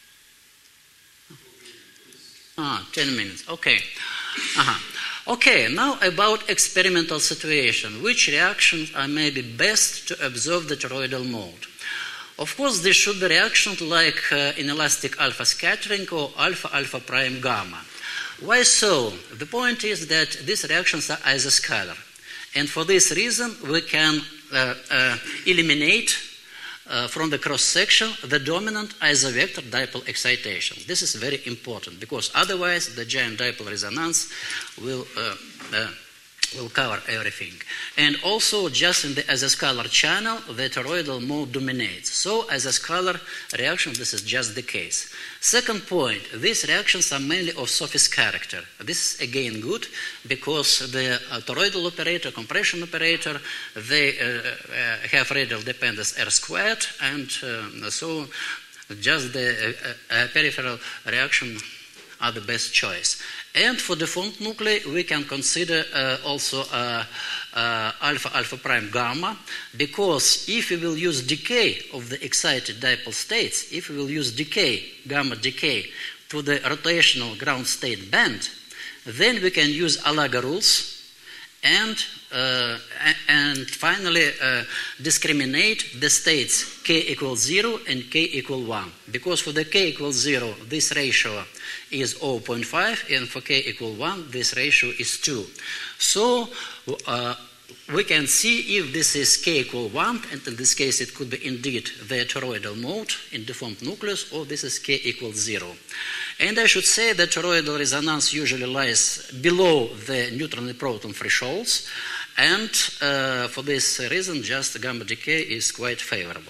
Ah, ten minutes. Okay. Uh-huh. Okay, now about experimental situation. Which reactions are maybe best to observe the toroidal mode? Of course, there should be reactions like uh, inelastic alpha scattering or alpha alpha prime gamma. Why so? The point is that these reactions are isoscalar. And for this reason, we can uh, uh, eliminate uh, from the cross-section the dominant isovector dipole excitation. This is very important because otherwise the giant dipole resonance will uh, uh, will cover everything. And also, just in the isoscalar channel, the toroidal mode dominates. So, isoscalar reaction, this is just the case. Second point, these reactions are mainly of surface character. This is again good because the uh, toroidal operator, compression operator, they uh, uh, have radial dependence R squared, and uh, so just the uh, uh, peripheral reaction are the best choice. And for deformed nuclei, we can consider uh, also uh, uh, alpha alpha prime gamma, because if we will use decay of the excited dipole states, if we will use decay, gamma decay, to the rotational ground state band, then we can use Alaga rules and uh, and finally uh, discriminate the states K equals zero and K equal one. Because for the K equals zero, this ratio is zero point five, and for K equal one, this ratio is two. So uh, we can see if this is K equal one, and in this case it could be indeed the toroidal mode in deformed nucleus, or this is K equals zero. And I should say that toroidal resonance usually lies below the neutron and proton thresholds, and uh, for this reason, just gamma decay is quite favorable.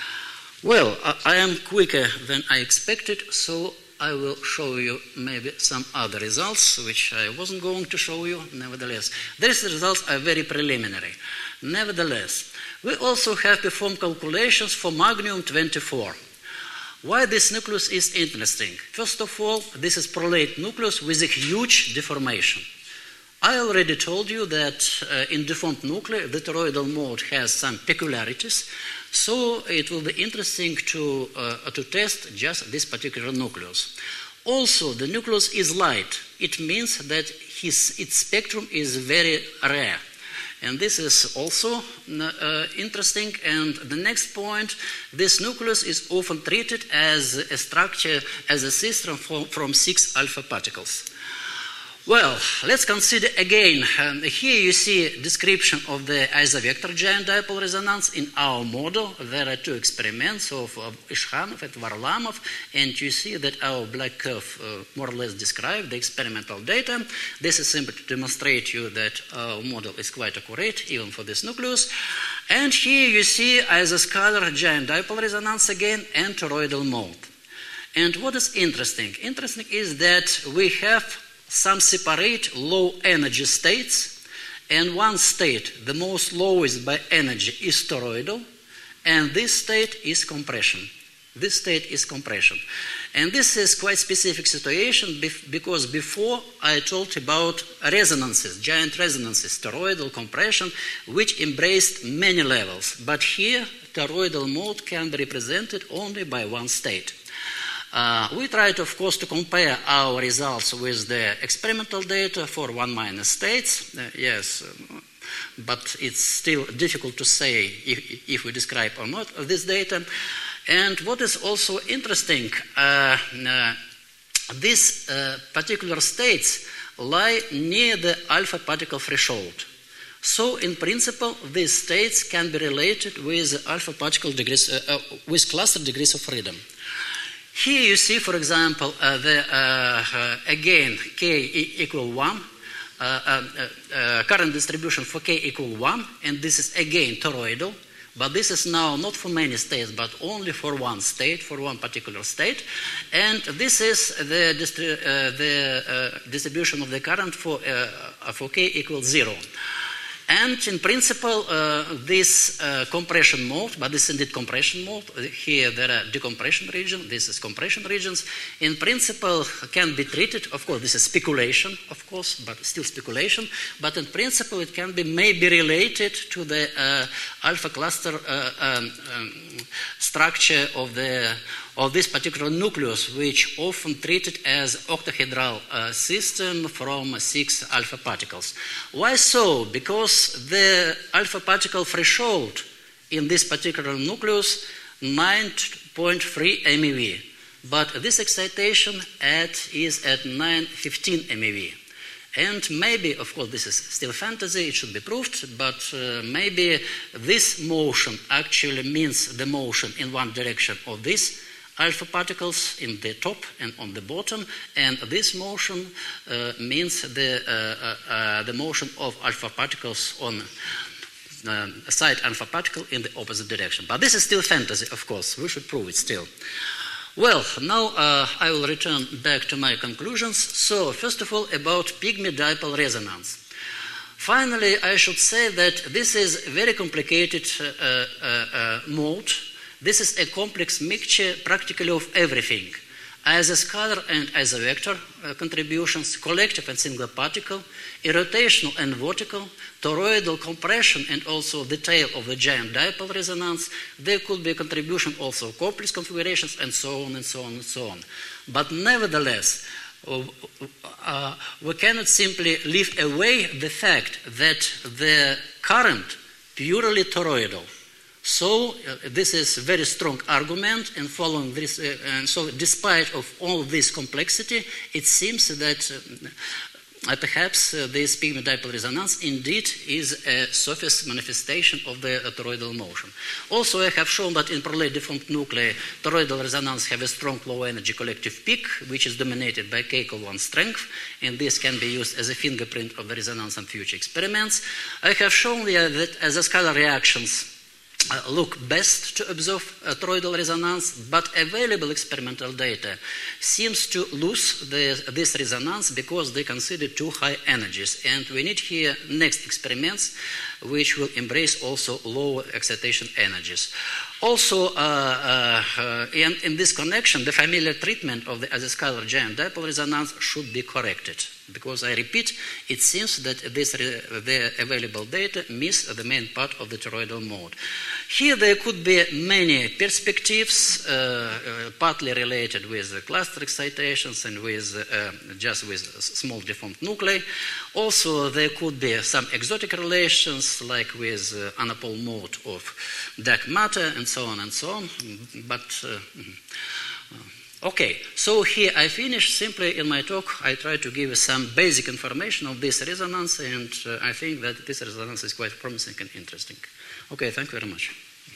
Well, I, I am quicker than I expected, so I will show you maybe some other results, which I wasn't going to show you, nevertheless. These results are very preliminary. Nevertheless, we also have performed calculations for magnesium twenty-four. Why this nucleus is interesting? First of all, this is prolate nucleus with a huge deformation. I already told you that uh, in deformed nuclei, the toroidal mode has some peculiarities, so it will be interesting to, uh, to test just this particular nucleus. Also, the nucleus is light. It means that his, its spectrum is very rare. And this is also uh, interesting. And the next point, this nucleus is often treated as a structure, as a system from, from six alpha particles. Well, let's consider again. Um, here you see a description of the isovector giant dipole resonance in our model. There are two experiments of, of Ishkhanov and Varlamov, and you see that our black curve uh, more or less describes the experimental data. This is simply to demonstrate you that our model is quite accurate, even for this nucleus. And here you see isoscalar giant dipole resonance again and toroidal mode. And what is interesting? Interesting is that we have some separate low energy states, and one state, the most lowest by energy, is toroidal, and this state is compression. This state is compression. And this is quite specific situation because before I told about resonances, giant resonances, toroidal compression, which embraced many levels. But here, toroidal mode can be represented only by one state. Uh, we tried, of course, to compare our results with the experimental data for one minus states. Uh, yes, uh, but it's still difficult to say if, if we describe or not this data. And what is also interesting, uh, uh, these uh, particular states lie near the alpha particle threshold. So, in principle, these states can be related with alpha particle degrees, uh, uh, with cluster degrees of freedom. Here you see, for example, uh, the uh, uh, again k e equal one, uh, uh, uh, current distribution for k equal one, and this is again toroidal. But this is now not for many states, but only for one state, for one particular state. And this is the, distri uh, the uh, distribution of the current for, uh, for k equals zero. And in principle, uh, this uh, compression mode, but this is indeed compression mode, here there are decompression regions, this is compression regions, in principle can be treated, of course this is speculation, of course, but still speculation, but in principle it can be maybe related to the uh, alpha cluster uh, um, um, structure of the of this particular nucleus, which often treated as octahedral uh, system from six alpha particles. Why so? Because the alpha particle threshold in this particular nucleus nine point three MeV, but this excitation at, is at nine fifteen MeV. And maybe, of course, this is still fantasy, it should be proved, but uh, maybe this motion actually means the motion in one direction of this alpha particles in the top and on the bottom, and this motion uh, means the, uh, uh, the motion of alpha particles on uh, a side alpha particle in the opposite direction. But this is still fantasy, of course, we should prove it still. Well, now uh, I will return back to my conclusions. So, first of all, about pygmy dipole resonance. Finally, I should say that this is a very complicated uh, uh, uh, mode. This is a complex mixture practically of everything. As a scalar and as a vector uh, contributions, collective and single particle, irrotational and vertical, toroidal compression and also the tail of the giant dipole resonance. There could be a contribution also of complex configurations and so on and so on and so on. But nevertheless, uh, uh, we cannot simply leave away the fact that the current purely toroidal. So uh, this is a very strong argument, and following this, uh, and so despite of all this complexity, it seems that uh, perhaps uh, this pygmy dipole resonance indeed is a surface manifestation of the uh, toroidal motion. Also, I have shown that in polarly deformed nuclei, toroidal resonance have a strong low energy collective peak, which is dominated by k equal one strength, and this can be used as a fingerprint of the resonance in future experiments. I have shown here that as a scalar reactions Uh, look best to observe uh, toroidal resonance, but available experimental data seems to lose the, this resonance because they consider too high energies. And we need here next experiments which will embrace also lower excitation energies. Also, uh, uh, uh, in, in this connection, the familiar treatment of the aziscalar giant dipole resonance should be corrected. Because I repeat, it seems that this re the available data miss the main part of the toroidal mode. Here there could be many perspectives, uh, uh, partly related with the cluster excitations and with uh, just with small deformed nuclei. Also, there could be some exotic relations, like with uh, anapole mode of dark matter and so on and so on. But uh, okay, so here I finish. Simply in my talk, I try to give some basic information of this resonance, and uh, I think that this resonance is quite promising and interesting. Okay, thank you very much.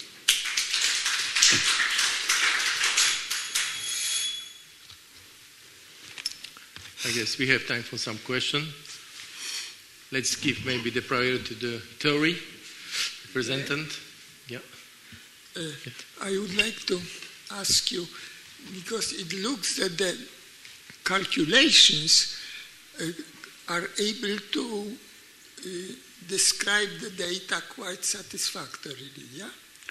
I guess we have time for some question. Let's give maybe the priority to the theory representant. Yeah. Uh, I would like to ask you, because it looks that the calculations uh, are able to uh, describe the data quite satisfactorily, yeah?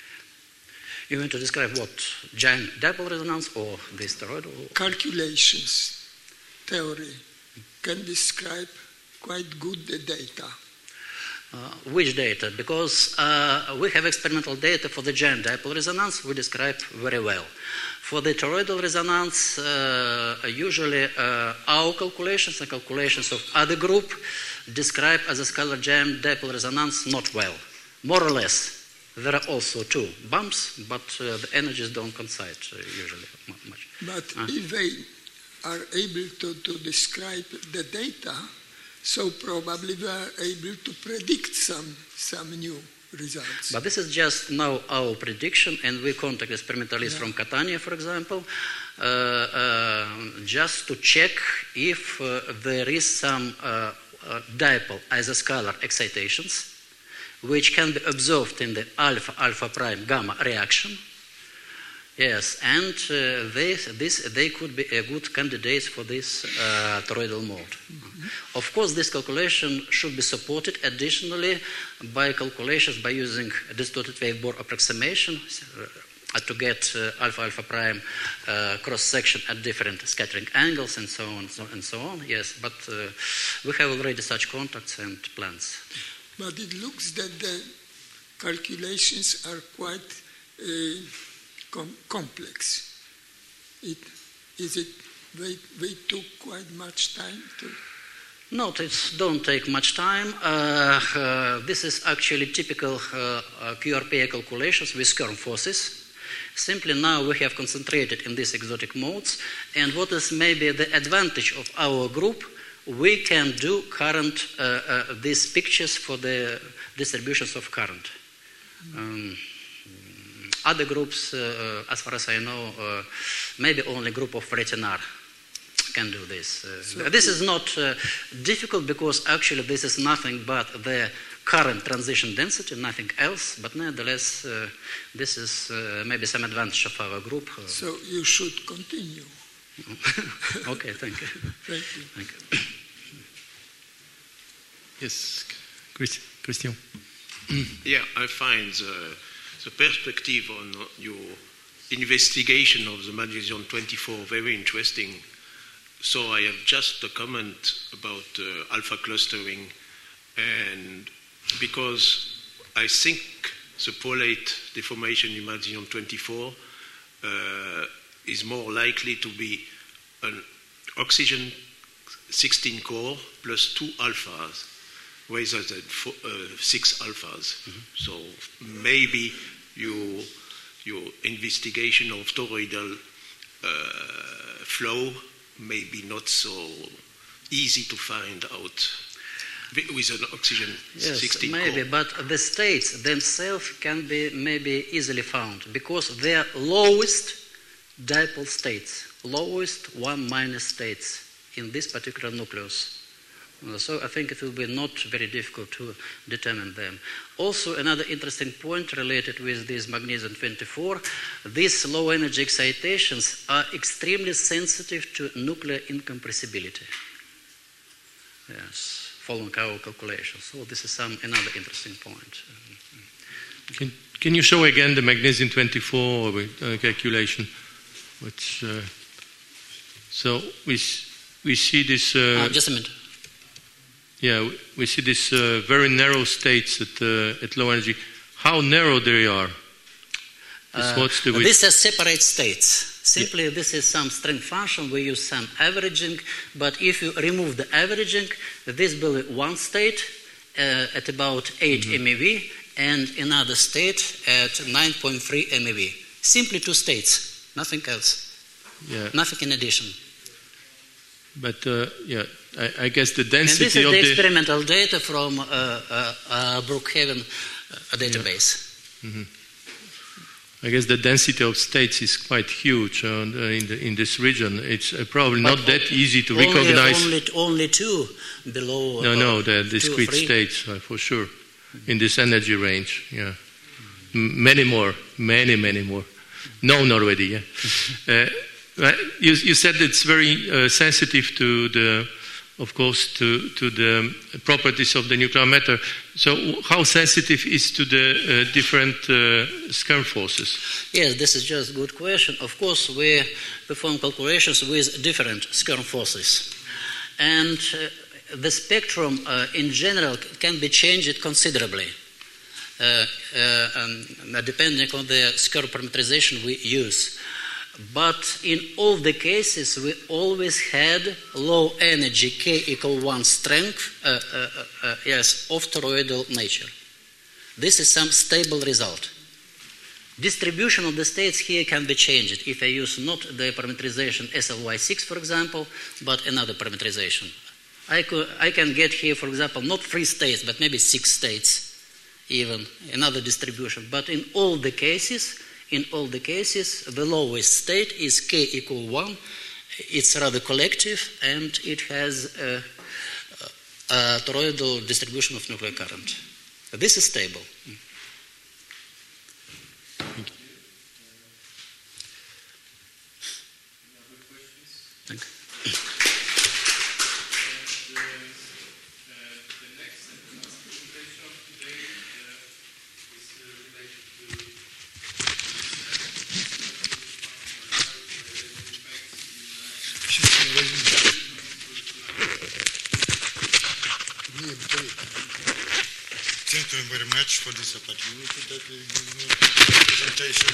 You want to describe what? Giant dipole resonance or this toroidal? Calculations, theory, can describe quite good the data. Uh, which data? Because uh, we have experimental data for the giant dipole resonance we describe very well. For the toroidal resonance, uh, usually uh, our calculations and calculations of other group describe as a scalar giant dipole resonance not well, more or less. There are also two bumps, but uh, the energies don't coincide uh, usually much. But Uh. if they are able to, to describe the data, so probably they are able to predict some, some new results. But this is just now our prediction, and we contact experimentalists Yeah. from Catania, for example, uh, uh, just to check if uh, there is some uh, uh, dipole isoscalar excitations which can be observed in the alpha alpha prime gamma reaction. Yes, and uh, they, this, they could be a good candidate for this uh, toroidal mode. Mm-hmm. Of course, this calculation should be supported additionally by calculations by using a distorted wave Bohr approximation uh, to get uh, alpha alpha prime uh, cross section at different scattering angles and so on so, and so on. Yes, but uh, we have already such contacts and plans. But it looks that the calculations are quite uh, com- complex. It, is it, they, they took quite much time to... No, it don't take much time. Uh, uh, this is actually typical uh, uh, Q R P A calculations with Kern forces. Simply now we have concentrated in these exotic modes, and what is maybe the advantage of our group, we can do current, uh, uh, these pictures for the distributions of current. Um, other groups, uh, as far as I know, uh, maybe only group of Retinar can do this. Uh, So this is not uh, difficult because actually this is nothing but the current transition density, nothing else, but nevertheless uh, this is uh, maybe some advantage of our group. Uh, So you should continue. okay, thank you. Thank you. Thank you. Yes, Chris- Christian. Yeah, I find the, the perspective on your investigation of the magnesium twenty-four very interesting. So I have just a comment about uh, alpha clustering, and because I think the polate deformation in magnesium twenty-four uh, is more likely to be an oxygen sixteen core plus two alphas rather than four, uh, six alphas. Mm-hmm. So maybe you, your investigation of toroidal uh, flow may be not so easy to find out with an oxygen Yes, sixteen maybe, core. but the states themselves can be maybe easily found because they are lowest dipole states, lowest one minus states in this particular nucleus. Uh, So I think it will be not very difficult to determine them. Also, another interesting point related with this magnesium twenty-four, these low energy excitations are extremely sensitive to nuclear incompressibility. Yes, following our calculations. So this is some another interesting point. Can, can you show again the magnesium twenty-four uh, calculation? Which, uh, so we, s- we see this... Uh, Uh, just a minute. Yeah, we- we see these uh, very narrow states at, uh, at low energy. How narrow they are? This Uh, what's the width? these are separate states. Simply, this is some strength function. We use some averaging, but if you remove the averaging, this will be one state uh, at about eight Mm-hmm. MeV and another state at nine point three MeV. Simply two states, nothing else, Yeah, nothing in addition. but uh, yeah, I, I guess the And this density is of the the... experimental data from uh, uh, uh, Brookhaven uh, database. I guess the density of states is quite huge uh, in, the, in this region. It's uh, probably But not that easy to only, recognize. Only, only two below. No, uh, no, the two, discrete three. states, uh, for sure, in this energy range, yeah. M- many more, many, many more. Known already, yeah. uh, right, you, you said it's very uh, sensitive to the of course, to, to the properties of the nuclear matter. So how sensitive is to the uh, different uh, Skirm forces? Yes, this is just a good question. Of course, we perform calculations with different Skirm forces. And uh, the spectrum uh, in general can be changed considerably, uh, uh, um, depending on the Skirm parameterization we use. But in all the cases, we always had low energy K equal one strength, uh, uh, uh, yes, of toroidal nature. This is some stable result. Distribution of the states here can be changed if I use not the parameterization S L Y six, for example, but another parameterization. I, could, I can get here, for example, not three states, but maybe six states, even another distribution. But in all the cases, In all the cases, the lowest state is K equal one. It's rather collective, and it has a, a toroidal distribution of nuclear current. This is stable. Thank you. Thank you. Thank you very much for this opportunity that you give me presentation.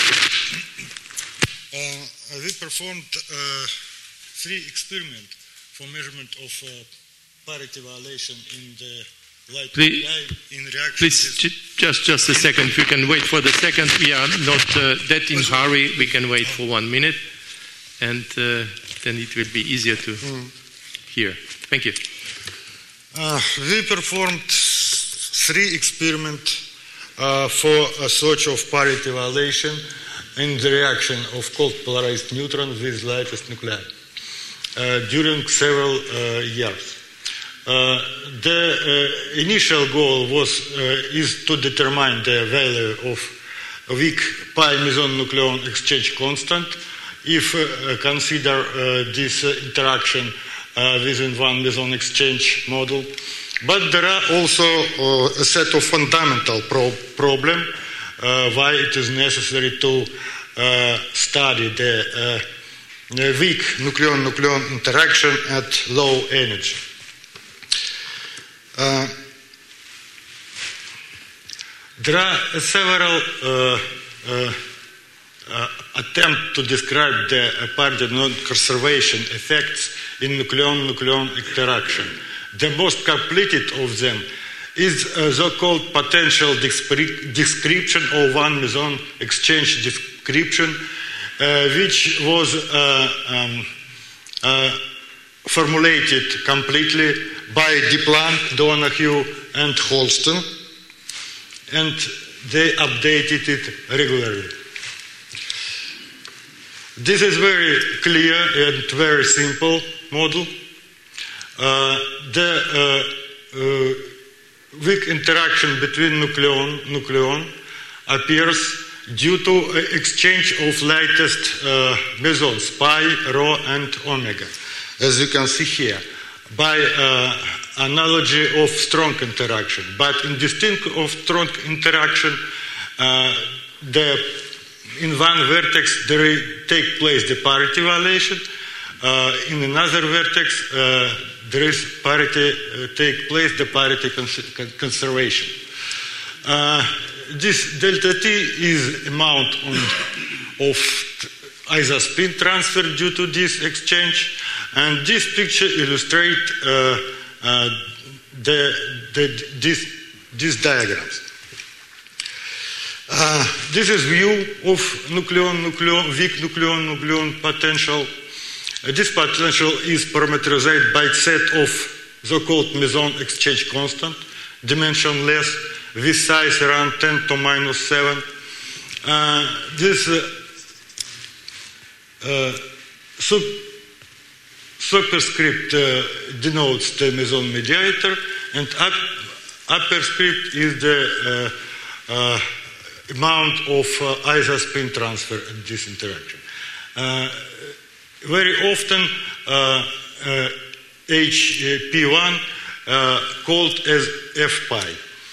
uh, we performed uh, three experiments for measurement of uh, parity violation in the light Please, in reaction. Please, just just a second. If you can wait for the second, we are not uh, that in hurry. We can wait for one minute, and uh, then it will be easier to mm. hear. Thank you. Uh, we performed three experiments uh, for a search of parity violation in the reaction of cold polarized neutrons with lightest nuclei uh, during several uh, years. Uh, the uh, initial goal was uh, is to determine the value of weak pi meson nucleon exchange constant if uh, consider uh, this uh, interaction uh, within one meson exchange model. But there are also uh, a set of fundamental pro problem uh, why it is necessary to uh, study the uh, weak nucleon-nucleon interaction at low energy. Uh, there are several uh, uh, uh, attempts to describe the uh, parity non-conservation effects in nucleon-nucleon interaction. The most completed of them is uh, so-called potential description of one meson exchange description, uh, which was uh, um, uh, formulated completely by Diplanck, Donahue, and Holston, and they updated it regularly. This is very clear and very simple model. Uh, the uh, uh, weak interaction between nucleon nucleon appears due to exchange of lightest uh, mesons pi, rho, and omega, as you can see here, by uh, analogy of strong interaction. But in distinct of strong interaction, uh, the in one vertex there take place the parity violation. Uh, in another vertex, uh, there is parity uh, take place the parity cons conservation. Uh, this delta T is amount on, of isospin transfer due to this exchange, and this picture illustrates uh, uh, the, the this these diagrams. Uh, this is view of nucleon nucleon weak nucleon nucleon potential. Uh, this potential is parameterized by set of so-called meson exchange constant, dimensionless, with size around ten to minus seven. Uh, this uh, uh, sub superscript uh, denotes the meson mediator, and up, upper script is the uh, uh, amount of uh, isospin transfer at this interaction. Uh, Very often, uh, uh, H P one uh, called as F pi.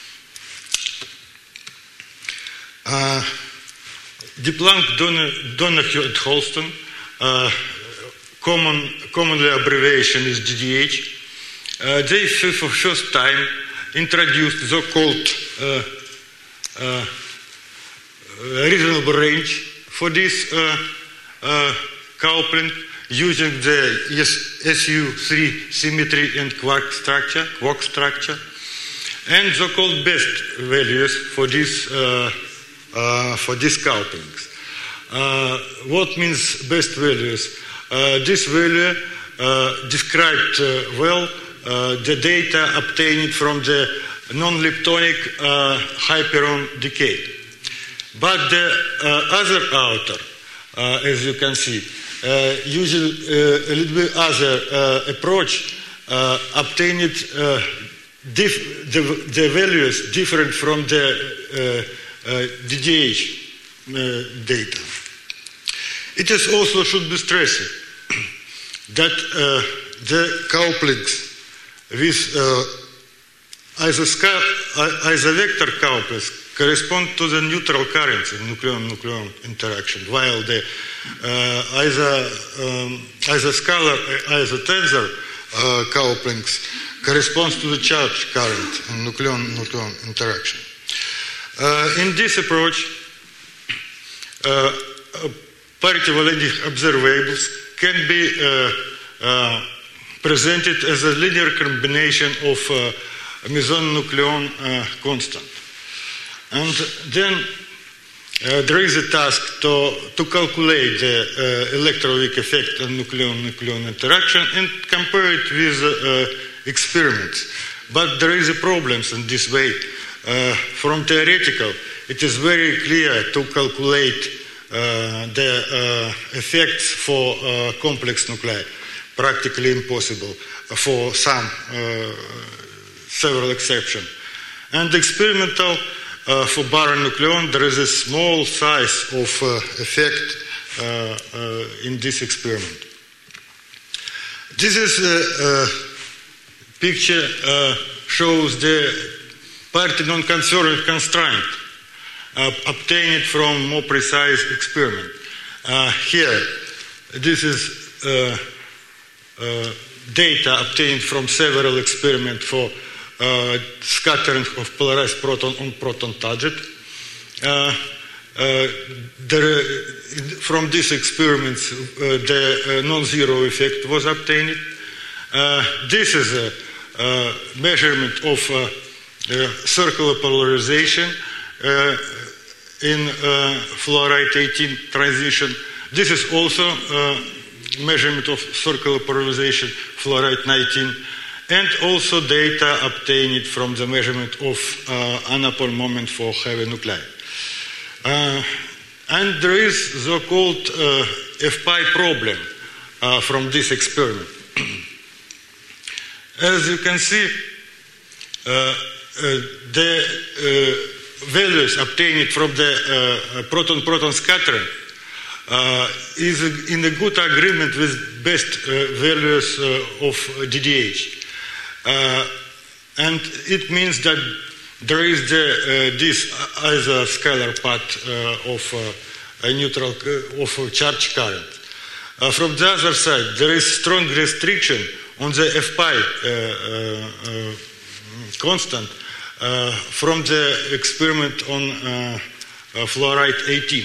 Uh, Diplanck, Donahue, and Holston, uh, common, commonly abbreviation is D D H, uh, they for first time introduced the so-called uh, uh, reasonable range for this uh, uh, coupling using the S U three symmetry and quark structure, quark structure, and so-called best values for this uh, uh, for these couplings. Uh, what means best values? Uh, this value uh, described uh, well uh, the data obtained from the non-leptonic uh, hyperon decay. But the uh, other author, uh, as you can see, uh, using uh, a little bit other uh, approach, uh, obtained uh, diff- the, the values different from the uh, uh, D D H uh, data. It is also should be stressed that uh, the couplings with uh, isosca- isovector couplings correspond to the neutral currents in nucleon-nucleon interaction, while the uh, iso, um, isoscalar, isotensor uh, couplings corresponds to the charge current in nucleon-nucleon interaction. Uh, in this approach, uh, parity valenic observables can be uh, uh, presented as a linear combination of uh, meson-nucleon uh, constant. And then uh, there is a task to, to calculate the uh, electroweak effect on nucleon-nucleon interaction and compare it with uh, experiments. But there is a problem in this way. Uh, from theoretical, it is very clear to calculate uh, the uh, effects for uh, complex nuclei. Practically impossible for some, uh, several exceptions. And experimental Uh, for baryon nucleon, there is a small size of uh, effect uh, uh, in this experiment. This is a, a picture uh, shows the parity non-conservative constraint uh, obtained from more precise experiment. Uh, here, this is uh, uh, data obtained from several experiments for Uh, scattering of polarized proton on proton target. Uh, uh, there, from these experiments, uh, the uh, non-zero effect was obtained. Uh, this is a uh, measurement of uh, uh, circular polarization uh, in uh, fluoride eighteen transition. This is also a measurement of circular polarization fluoride nineteen. And also data obtained from the measurement of uh, anapole moment for heavy nuclei. Uh, and there is the so-called uh, F pi problem uh, from this experiment. As you can see, uh, uh, the uh, values obtained from the uh, proton-proton scattering uh, is in a good agreement with best uh, values uh, of D D H. Uh, and it means that there is the, uh, this isoscalar part uh, of uh, a neutral uh, of a charge current. Uh, from the other side, there is strong restriction on the F pi uh, uh, uh, constant uh, from the experiment on uh, uh, fluoride eighteen.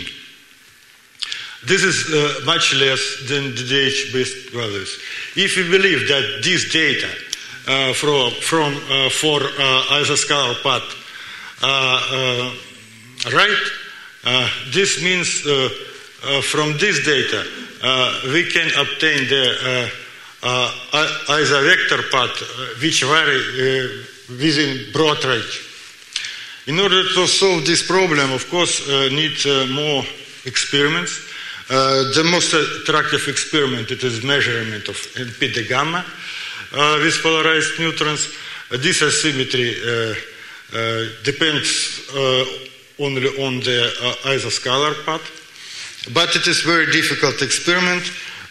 This is uh, much less than D D H-based values. If we believe that this data Uh, from, from uh, for uh, isoscalar path uh, uh, right, uh, this means uh, uh, from this data uh, we can obtain the uh, uh, isovector path uh, which vary uh, within broad range. In order to solve this problem, of course, uh, need uh, more experiments. Uh, the most attractive experiment it is measurement of N P D gamma. Uh, with polarized neutrons. Uh, this asymmetry uh, uh, depends uh, only on the uh, isoscalar path, but it is very difficult experiment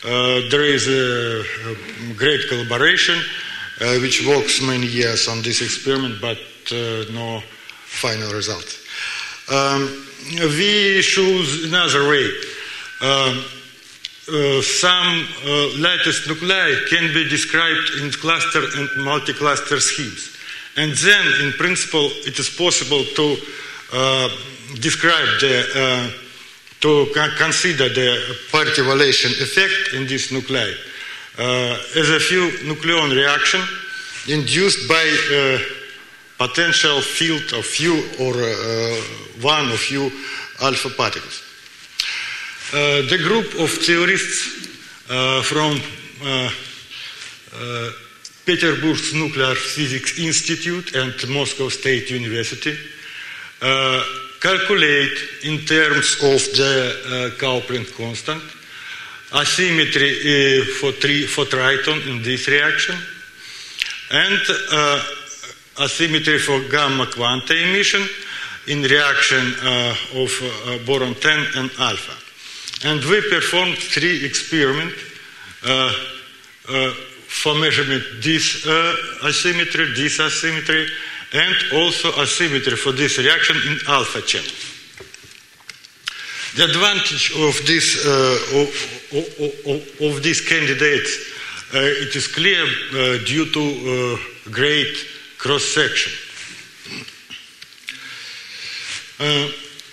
Uh, there is a, a great collaboration uh, which works many years on this experiment, but uh, no final result. Um, we choose another way. Um, uh, some uh, lattice nuclei can be described in cluster and multi-cluster schemes. And then, in principle, it is possible to uh, describe the, uh, to consider the parity evaluation effect in this nuclei uh, as a few nucleon reaction induced by uh, potential field of few or uh, one or few alpha particles. Uh, the group of theorists uh, from uh, uh, Petersburg's Nuclear Physics Institute and Moscow State University uh, calculate in terms of the uh, Coupling constant asymmetry uh, for, tri for triton in this reaction and uh, asymmetry for gamma quanta emission in reaction uh, of uh, boron ten and alpha. And we performed three experiments uh, uh, for measurement this uh, asymmetry, this asymmetry, and also asymmetry for this reaction in alpha channels. The advantage of this uh, of, of, of these candidates, uh, it is clear uh, due to uh, great cross section. Uh,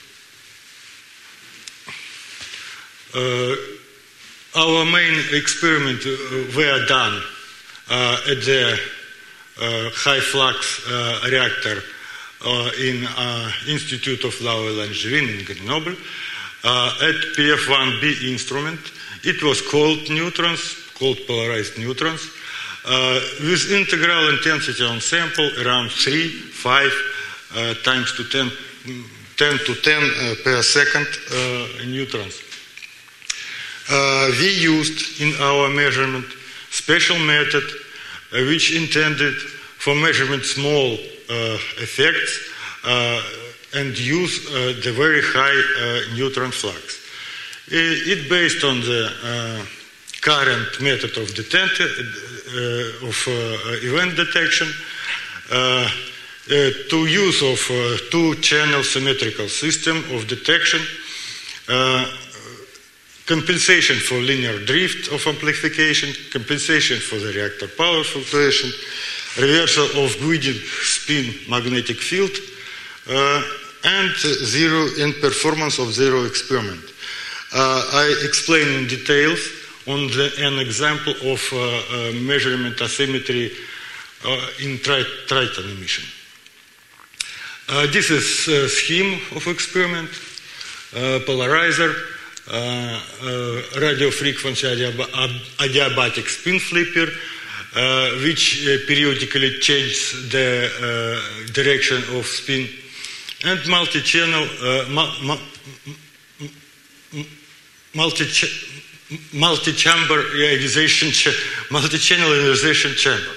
uh, our main experiment uh, were done uh, at the uh, high flux uh, reactor uh, in uh, Institute of Laue-Langevin in Grenoble uh, at P F one B instrument. It was cold neutrons, cold polarized neutrons, uh, with integral intensity on sample around three, five uh, times to ten, ten to ten uh, per second uh, neutrons. Uh, we used in our measurement special method uh, which intended for measurement small uh, effects uh, and use uh, the very high uh, neutron flux. It, it based on the uh, current method of, detent uh, of uh, event detection uh, uh, to use of uh, two-channel symmetrical system of detection, uh, compensation for linear drift of amplification, compensation for the reactor power fluctuation, reversal of Guiding spin magnetic field, uh, and zero and performance of zero experiment. Uh, I explain in details on the, an example of uh, uh, measurement asymmetry uh, in tri triton emission. Uh, this is a scheme of experiment, uh, polarizer, Uh, uh, radio frequency adiabatic spin flipper, uh, which uh, periodically changes the uh, direction of spin, and multi-channel uh, mu mu multi multi-chamber ionization ch multi-channel ionization chamber.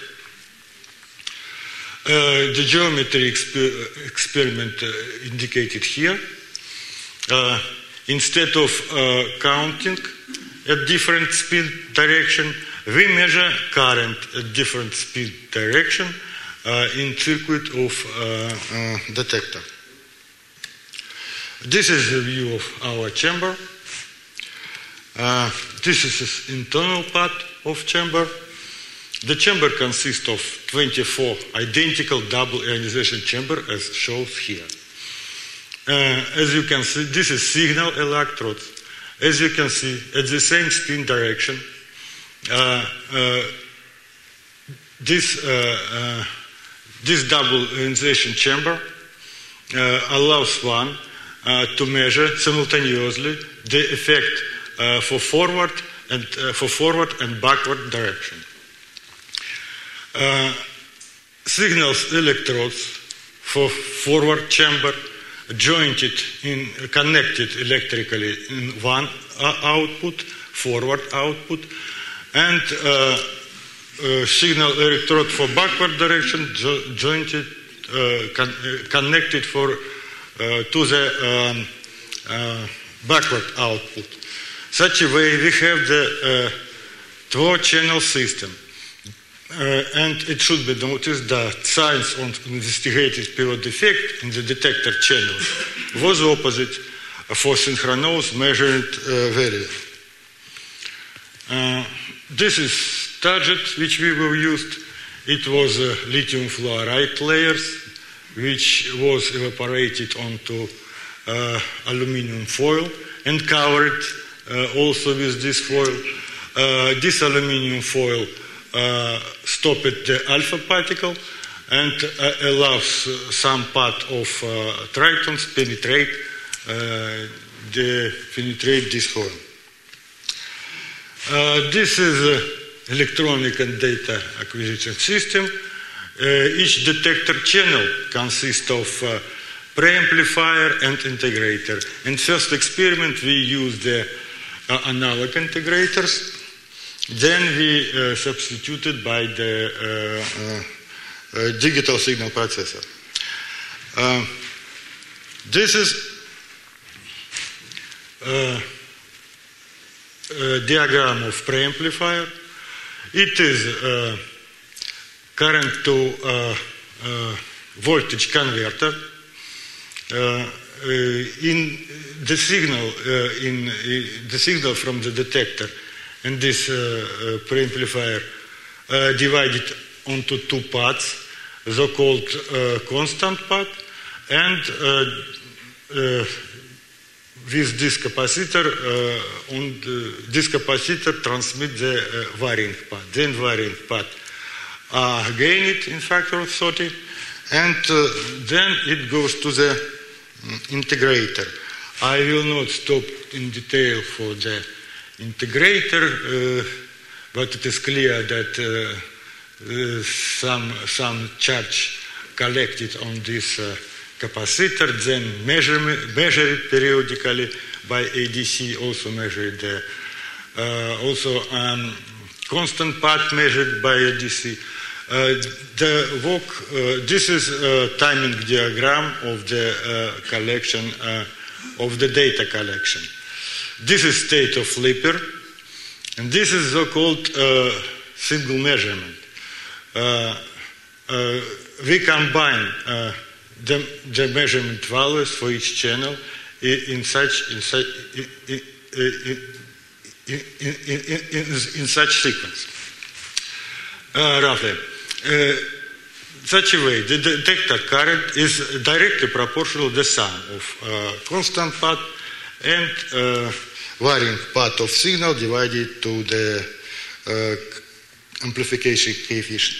Uh, the geometry exper experiment uh, indicated here. Uh, Instead of uh, counting at different spin direction, we measure current at different spin direction uh, in circuit of uh, uh, detector. This is a view of our chamber. Uh, this is the internal part of chamber. The chamber consists of twenty-four identical double ionization chambers as shown here. Uh, as you can see, this is signal electrodes. As you can see, at the same spin direction, uh, uh, this, uh, uh, this double ionization chamber uh, allows one uh, to measure simultaneously the effect uh, for forward and uh, for forward and backward direction. Uh, signals electrodes for forward chamber jointed in connected electrically in one uh, output, forward output, and uh, uh, signal electrode for backward direction jo jointed, uh, con uh, connected for uh, to the um, uh, backward output. Such a way we have the uh, two-channel system. Uh, and it should be noticed that signs on investigated period effect in the detector channel was opposite for synchronous measured uh, value. Uh, this is target which we were used. It was uh, lithium fluoride layers which was evaporated onto uh, aluminum foil and covered uh, also with this foil. Uh, this aluminum foil uh, stopped the alpha particle and uh, allows uh, some part of uh, tritons penetrate uh, the penetrate this foil. Uh, this is uh, electronic and data acquisition system. Uh, each detector channel consists of uh, preamplifier and integrator. In first experiment, we used the uh, analog integrators. Then we uh, substituted by the uh, uh, uh, digital signal processor. Uh, this is uh, a diagram of preamplifier. It is uh, current to uh, uh, voltage converter. Uh, uh, in the signal, uh, in uh, the signal from the detector, and this uh, uh, preamplifier uh, divided onto two parts, the called uh, constant part, and uh, uh, with this capacitor, uh, on the, this capacitor transmit the uh, varying part. Then varying part uh, gain it in factor of thirty, and uh, then it goes to the um, integrator. I will not stop in detail for the integrator, uh, but it is clear that uh, uh, some, some charge collected on this uh, capacitor, then measure, measure it periodically by A D C, also measured the uh, also um, constant part measured by A D C. Uh, the work, uh, this is a timing diagram of the uh, collection, uh, of the data collection. This is state of flipper, and this is so-called uh, single measurement. Uh, uh, we combine uh, the, the measurement values for each channel in, in such in such in, in, in, in, in, in such sequence, uh, roughly. Uh, such a way, the detector current is directly proportional to the sum of uh, constant part and uh, varying part of signal divided to the uh, amplification coefficient.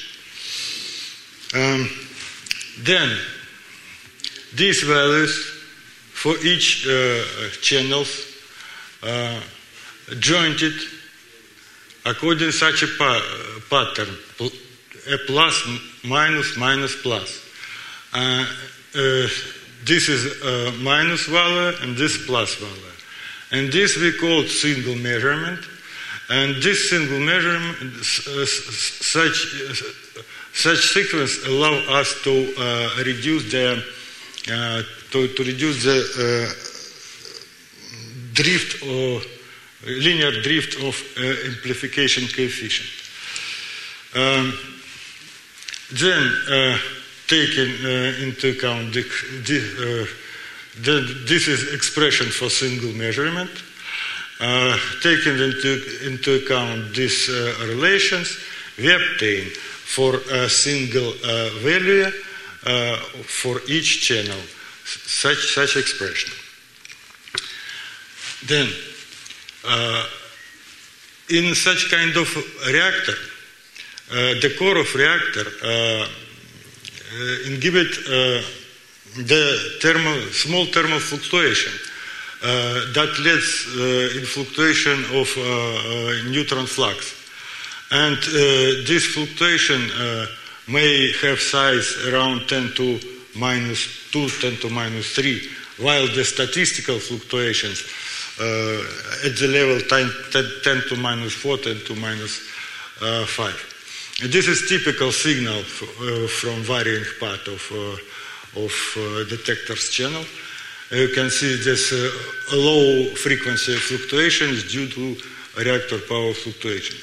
Um, then, these values for each uh, channels uh, jointed according to such a pa pattern, a plus, minus, minus, plus. Uh, uh, this is a minus value and this plus value. And this we call single measurement. And this single measurement, uh, such, uh, such sequence allow us to uh, reduce the uh, to, to reduce the uh, drift or linear drift of uh, amplification coefficient. Um, then, uh, taking uh, into account the, the, uh, the, this is expression for single measurement. Uh, taking into, into account these uh, relations, we obtain for a single uh, value uh, for each channel such such expression. Then, uh, in such kind of reactor, uh, the core of reactor uh, uh, inhibit uh, the thermal, small thermal fluctuation uh, that leads uh, in fluctuation of uh, uh, neutron flux. And uh, this fluctuation uh, may have size around ten to minus two, ten to minus three, while the statistical fluctuations uh, at the level ten to minus four, ten to minus uh, five. And this is typical signal f uh, from varying part of, uh, of uh, detector's channel. Uh, you can see this uh, low frequency fluctuation is due to reactor power fluctuation.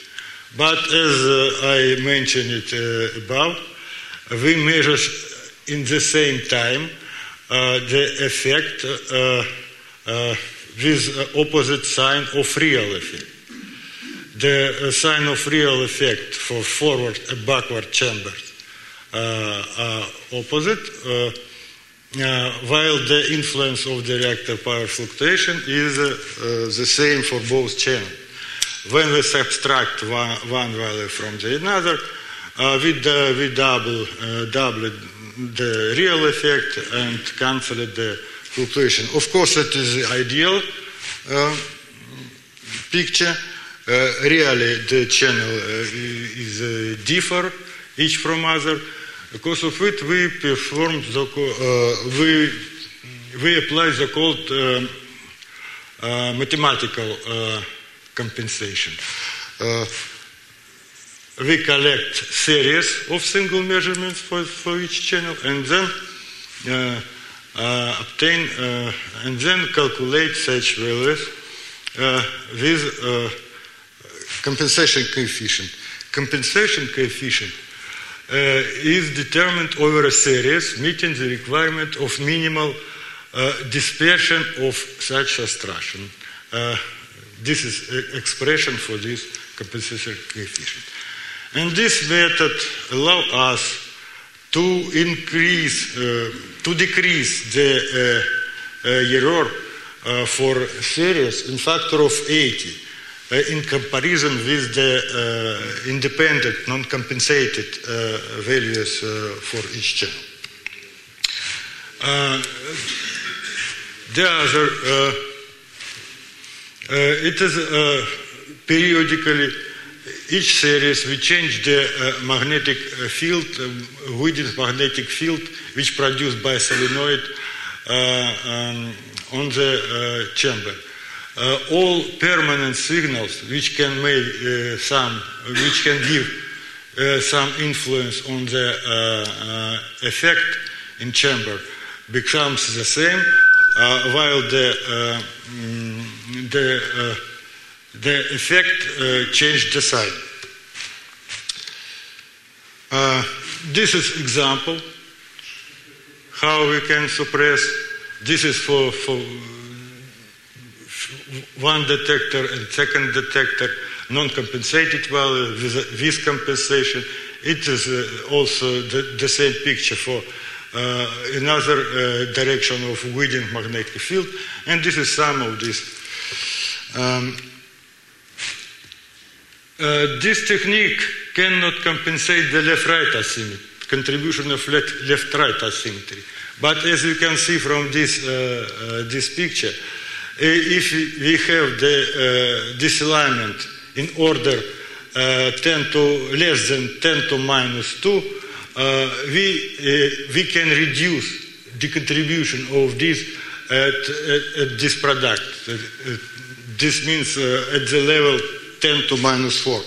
But as uh, I mentioned it uh, above, we measure in the same time uh, the effect uh, uh, with uh, opposite sign of real effect. The uh, sign of real effect for forward and backward chambers uh, are opposite, uh, uh, while the influence of the reactor power fluctuation is uh, uh, the same for both channels. When we subtract one, one value from the another, uh, we, uh, we double, uh, double the real effect and cancel the fluctuation. Of course, it is the ideal uh, picture. Uh, really, the channel uh, is uh, differ each from other. Because of it, we perform the uh, we we apply the called uh, uh, mathematical uh, compensation. Uh, we collect series of single measurements for, for each channel, and then uh, uh, obtain uh, and then calculate such values uh, with uh, compensation coefficient. Compensation coefficient uh, is determined over a series meeting the requirement of minimal uh, dispersion of such subtraction. Uh, this is an expression for this compensation coefficient. And this method allows us to increase, uh, to decrease the uh, uh, error uh, for series in factor of eighty. Uh, in comparison with the uh, independent, non-compensated uh, values uh, for each channel. Uh, the other, uh, uh, it is uh, periodically, each series we change the uh, magnetic field, uh, within magnetic field, which produced by solenoid uh, um, on the uh, chamber. Uh, all permanent signals which can make uh, some, which can give uh, some influence on the uh, uh, effect in chamber becomes the same, uh, while the uh, mm, the uh, the effect uh, change the sign. Uh, this is example how we can suppress. This is for for. one detector and second detector, non-compensated value with, with compensation. It is uh, also the, the same picture for uh, another uh, direction of within magnetic field, and this is some of this. Um, uh, this technique cannot compensate the left-right asymmetry, contribution of left-right asymmetry. But as you can see from this, uh, uh, this picture, if we have the uh, this alignment in order uh, ten to less than ten to minus two, uh, we uh, we can reduce the contribution of this at, at, at this product. Uh, this means uh, at the level ten to minus four.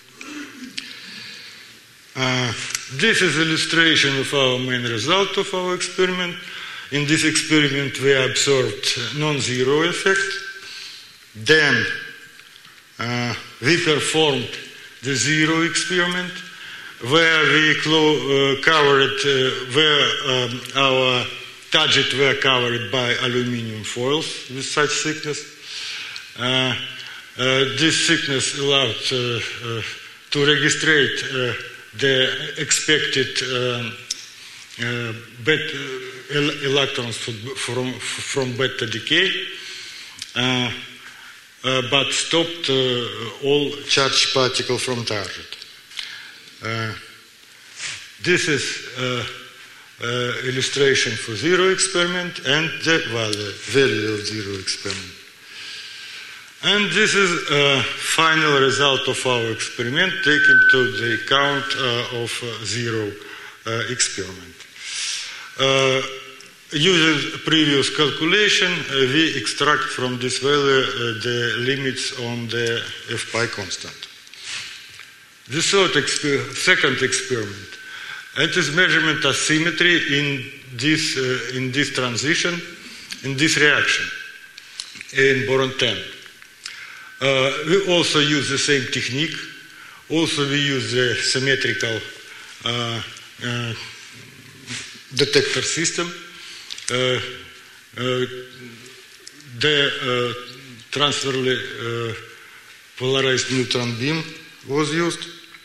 Uh, this is illustration of our main result of our experiment. In this experiment, we observed non-zero effect. Then uh, we performed the zero experiment, where we clo- uh, covered, uh, where um, our targets were covered by aluminum foils with such thickness. Uh, uh, this thickness allowed uh, uh, to registrate uh, the expected um, uh, beta, uh, electrons from, from beta decay, uh, uh, but stopped uh, all charged particles from target. Uh, this is uh, uh, illustration for zero experiment and the value, value of zero experiment. And this is a final result of our experiment, taking to the account uh, of uh, zero uh, experiment. Uh, using previous calculation, uh, we extract from this value uh, the limits on the F pi constant. The third exper- second experiment, it is measurement of symmetry in this uh, in this transition, in this reaction, in boron ten. Uh, we also use the same technique Also, we use the symmetrical uh, uh, detector system. Uh, uh, the uh, transferly uh, polarized neutron beam was used.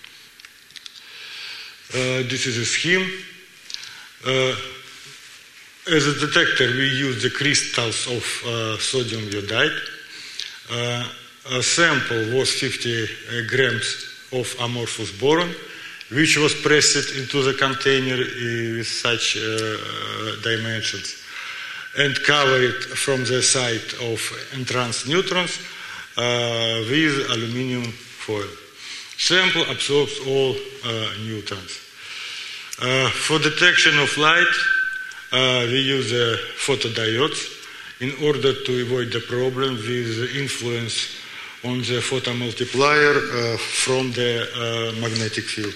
Uh, this is a scheme. Uh, as a detector, we use the crystals of uh, sodium iodide. Uh, a sample was fifty grams of amorphous boron, which was pressed into the container with such uh, dimensions and covered from the side of entrance neutrons uh, with aluminum foil. Sample absorbs all uh, neutrons. Uh, for detection of light, uh, we use uh, photodiodes in order to avoid the problem with the influence on the photomultiplier uh, from the uh, magnetic field.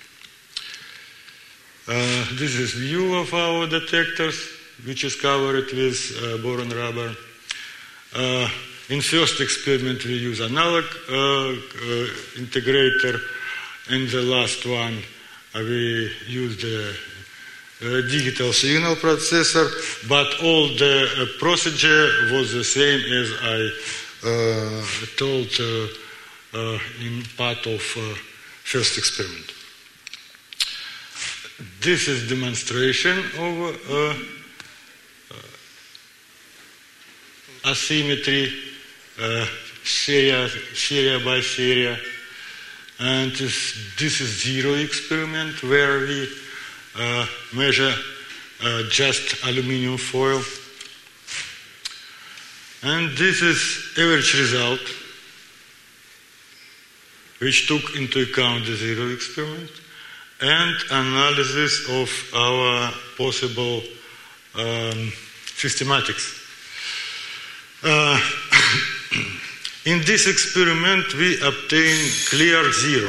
Uh, this is view of our detectors, which is covered with uh, boron rubber. Uh, in first experiment, we use analog uh, uh, integrator. In the last one, uh, we use the uh, digital signal processor, but all the uh, procedure was the same as I uh, told uh, uh, in part of uh, first experiment. This is demonstration of uh, uh, asymmetry, uh, serial, serial by serial, and this, this is zero experiment where we uh, measure uh, just aluminum foil, and this is average result, which took into account the zero experiment and analysis of our possible um, systematics. Uh, in this experiment, we obtain clear zero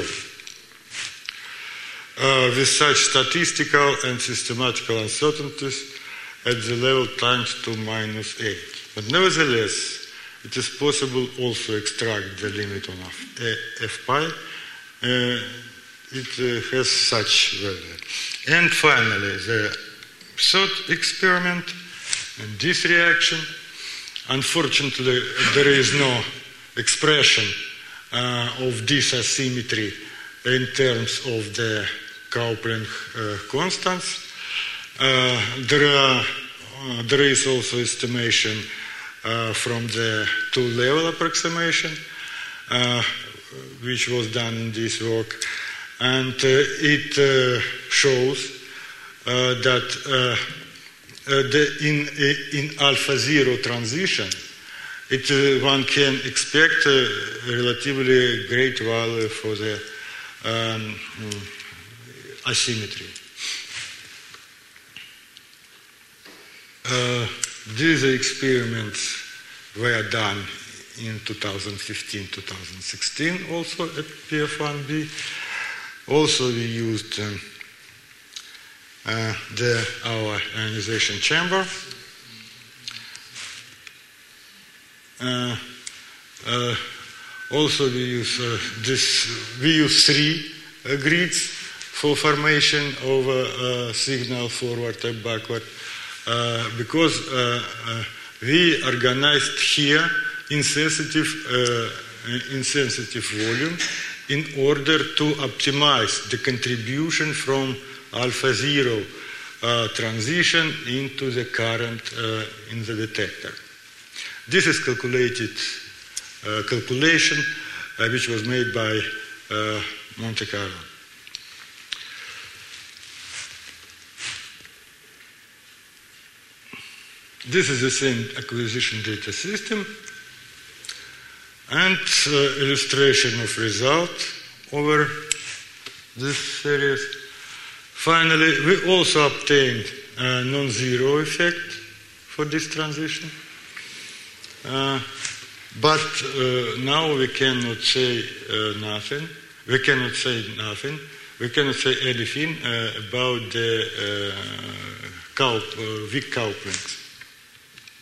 uh, with such statistical and systematical uncertainties at the level times two minus eight. But nevertheless, it is possible also extract the limit on f pi. Uh, it uh, has such value. And finally, the third experiment and this reaction. Unfortunately, there is no expression uh, of this asymmetry in terms of the Coupling uh, constants. Uh, there, are, uh, there is also estimation uh, from the two-level approximation, uh, which was done in this work. And uh, it uh, shows uh, that uh, uh, the, in, in alpha zero transition, it, uh, one can expect a relatively great value for the um, asymmetry. Uh, these experiments were done in two thousand fifteen to two thousand sixteen, also at P F one B. Also, we used um, uh, the, our ionization chamber. Uh, uh, also, we use uh, this. We use three uh, grids for formation of a, a signal forward and backward, uh, because uh, uh, we organized here insensitive, uh, insensitive volume in order to optimize the contribution from alpha zero uh, transition into the current uh, in the detector. This is calculated uh, calculation uh, which was made by uh, Monte Carlo. This is the same acquisition data system and uh, illustration of result over this series. Finally, we also obtained a non-zero effect for this transition. Uh, but uh, now we cannot say uh, nothing. We cannot say nothing. We cannot say anything uh, about the uh, coup, uh, weak couplings.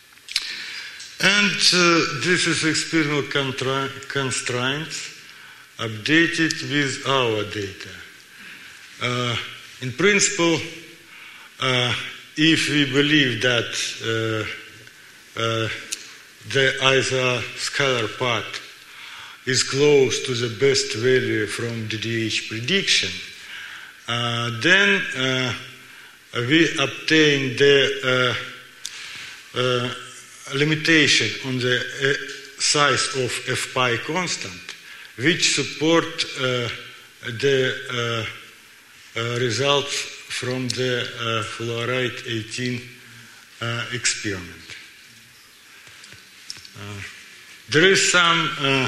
And uh, this is experimental contra- constraints updated with our data. Uh, in principle, uh, if we believe that uh, uh, the isoscalar part is close to the best value from D D H prediction, uh, then uh, we obtain the uh, uh, limitation on the uh, size of F pi constant, which support uh, the uh, uh, results from the uh, fluoride eighteen uh, experiment. Uh, there is some uh,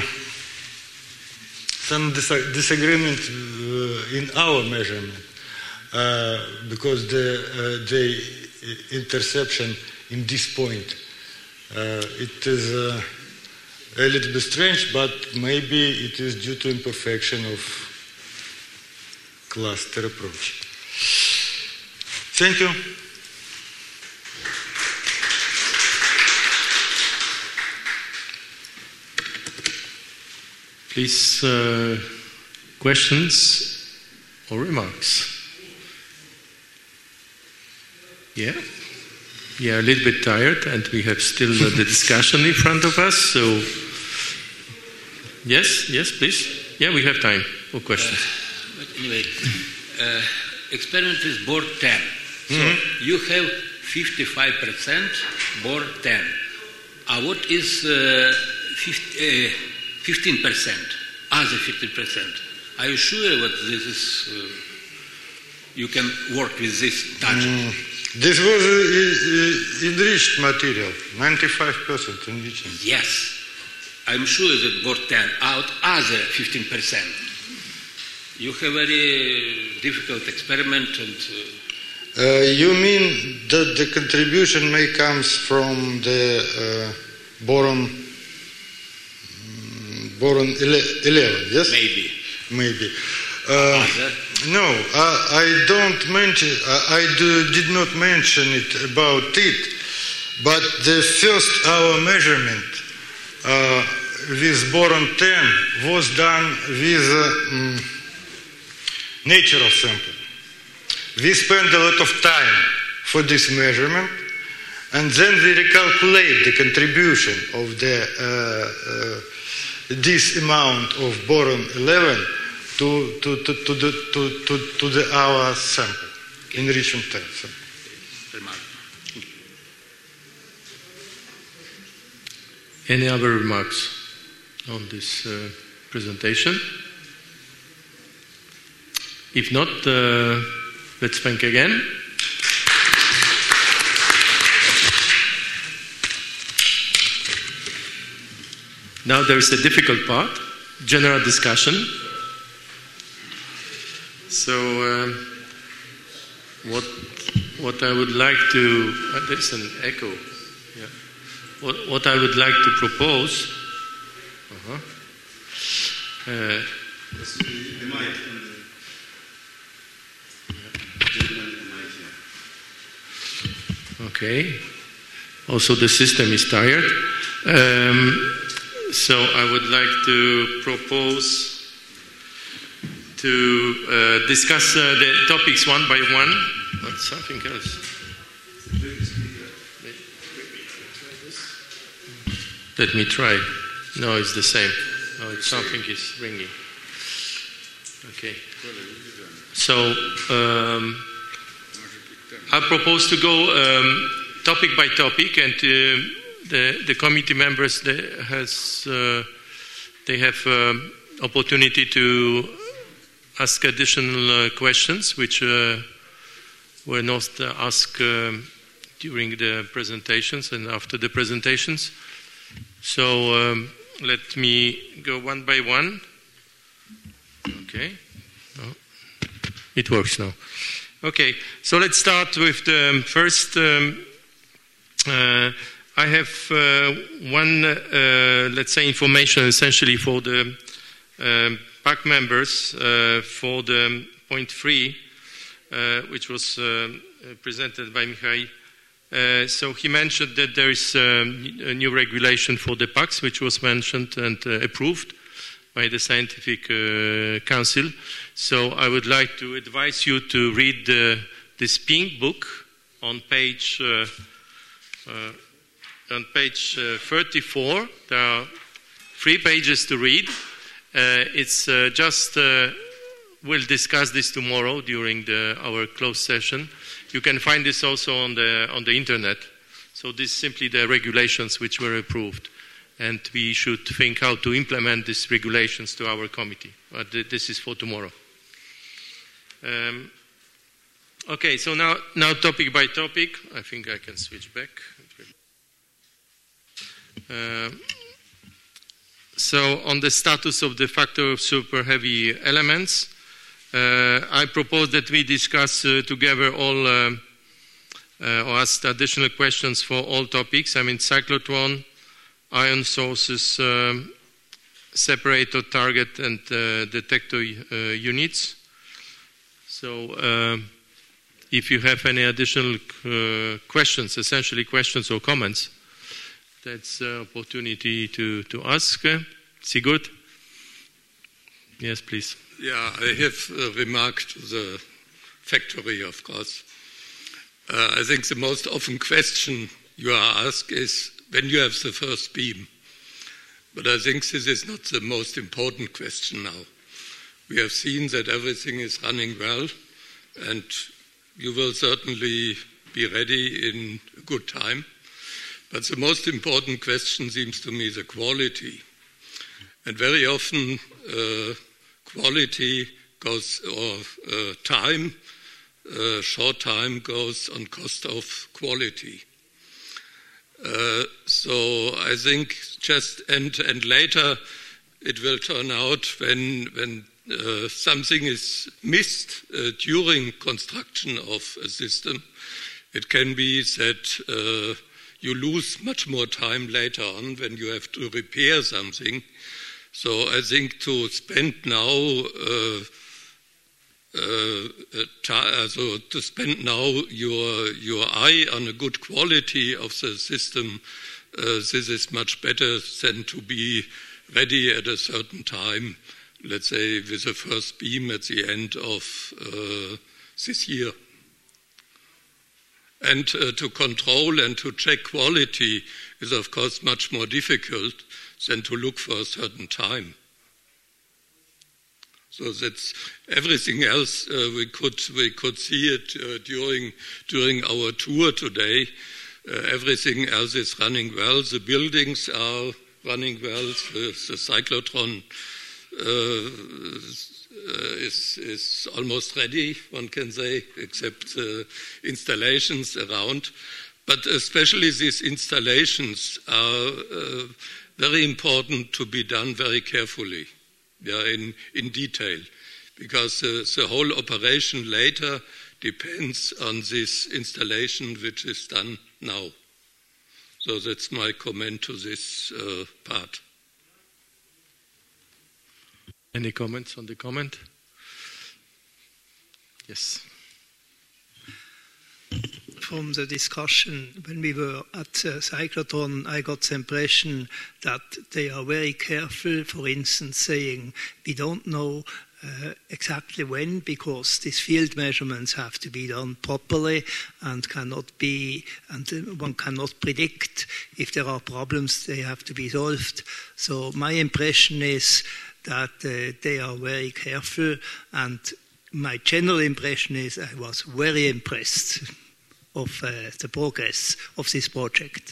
some dis disagreement uh, in our measurement uh, because the uh, the interception in this point uh, it is uh, a little bit strange, but maybe it is due to imperfection of cluster approach. Thank you. Please, uh, questions or remarks? Yeah? Yeah, a little bit tired, and we have still uh, the discussion in front of us, so... Yes, yes, please. Yeah, we have time for questions. Uh, but anyway, uh, experiment with board ten. So Mm-hmm. you have fifty-five percent board ten. Uh, what is uh, fifteen percent? Other fifteen percent. Are you sure that this is, uh, you can work with this target? Mm, this was uh, uh, enriched material, ninety-five percent enriching. Yes. I'm sure that board ten out other fifteen percent. You have very difficult experiment and... Uh, Uh, you mean that the contribution may comes from the uh, boron mm, boron eleven, yes? Maybe. Maybe. Uh, no, I, I don't mention. I, I do, did not mention it about it. But the first our measurement uh, with boron ten was done with uh, um, natural sample. We spent a lot of time for this measurement, and then we recalculate the contribution of the uh, uh, this amount of boron eleven to to to to the to, to, to the our sample, enrichment ten. Any other remarks on this uh, presentation? If not, uh, let's thank again. Now there is a difficult part, general discussion. So uh, what what I would like to, uh, there's an echo. Yeah. What, what I would like to propose. Uh-huh. Uh, the mic. Okay. Also, the system is tired. Um, so I would like to propose to uh, discuss uh, the topics one by one. But something else. Let me try. No, it's the same. No, it's something is ringing. Okay. So. Um, I propose to go um, topic by topic, and uh, the the committee members they has uh, they have um, opportunity to ask additional uh, questions, which uh, were not asked um, during the presentations and after the presentations. So um, let me go one by one. Okay, no. It works now. Okay, so let's start with the first. Um, uh, I have uh, one, uh, let's say, information essentially for the uh, P A C members uh, for the point three, uh, which was uh, presented by Mikhail. Uh, so he mentioned that there is um, a new regulation for the P A Cs, which was mentioned and uh, approved by the Scientific uh, Council. So I would like to advise you to read the, this pink book on page uh, uh, on page uh, thirty-four. There are three pages to read. Uh, it's uh, just uh, we'll discuss this tomorrow during the, our closed session. You can find this also on the on the internet. So this is simply the regulations which were approved, and we should think how to implement these regulations to our committee. But th- this is for tomorrow. Um, okay, so now now topic by topic. I think I can switch back. Uh, so on the status of the factor of super heavy elements, uh, I propose that we discuss uh, together all. Uh, Uh, or ask additional questions for all topics. I mean, cyclotron, ion sources, um, separator, target, and uh, detector uh, units. So, uh, if you have any additional uh, questions, essentially questions or comments, that's an opportunity to, to ask. Uh, Sigurd? Yes, please. Yeah, I have uh, remarked the factory, of course. Uh, I think the most often question you are asked is when you have the first beam. But I think this is not the most important question now. We have seen that everything is running well, and you will certainly be ready in good time. But the most important question seems to me the quality. And very often uh, quality goes, or uh, time, Uh, short time goes on cost of quality. Uh, so I think just and and later it will turn out when when uh, something is missed uh, during construction of a system, it can be that uh, you lose much more time later on when you have to repair something. So I think to spend now uh, Uh, uh, so to spend now your your eye on a good quality of the system, uh, this is much better than to be ready at a certain time, let's say with the first beam at the end of uh, this year. And uh, to control and to check quality is of course much more difficult than to look for a certain time. So that's everything else. Uh, we could we could see it uh, during during our tour today. Uh, everything else is running well. The buildings are running well. The, the cyclotron uh, is is almost ready, one can say, except uh, installations around. But especially these installations are uh, very important to be done very carefully. Yeah, in, in detail, because uh, the whole operation later depends on this installation which is done now. So that's my comment to this uh, part. Any comments on the comment? Yes. From the discussion when we were at uh, cyclotron, I got the impression that they are very careful, for instance, saying we don't know uh, exactly when, because these field measurements have to be done properly and cannot be, and one cannot predict if there are problems, they have to be solved. So my impression is that uh, they are very careful, and my general impression is I was very impressed of uh, the progress of this project.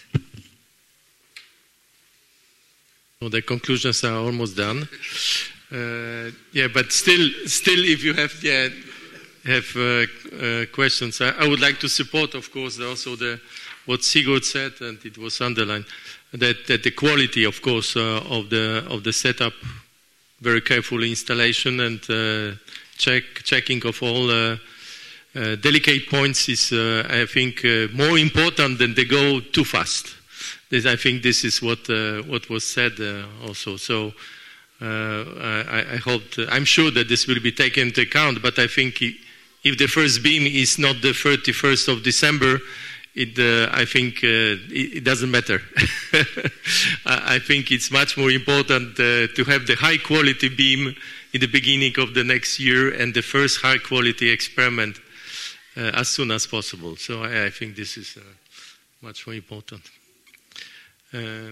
So the conclusions are almost done. Uh, yeah, but still, still, if you have yeah, have uh, uh, questions, I, I would like to support, of course, also the what Sigurd said, and it was underlined that, that the quality, of course, uh, of the of the setup, very careful installation and uh, check checking of all. Uh, Uh, delicate points is, uh, I think, uh, more important than they go too fast. This, I think this is what uh, what was said uh, also. So uh, I, I hope, to, I'm sure that this will be taken into account. But I think if the first beam is not the thirty-first of December, it, uh, I think uh, it, it doesn't matter. I think it's much more important uh, to have the high quality beam in the beginning of the next year and the first high quality experiment uh, as soon as possible. So I, I think this is uh, much more important. Uh,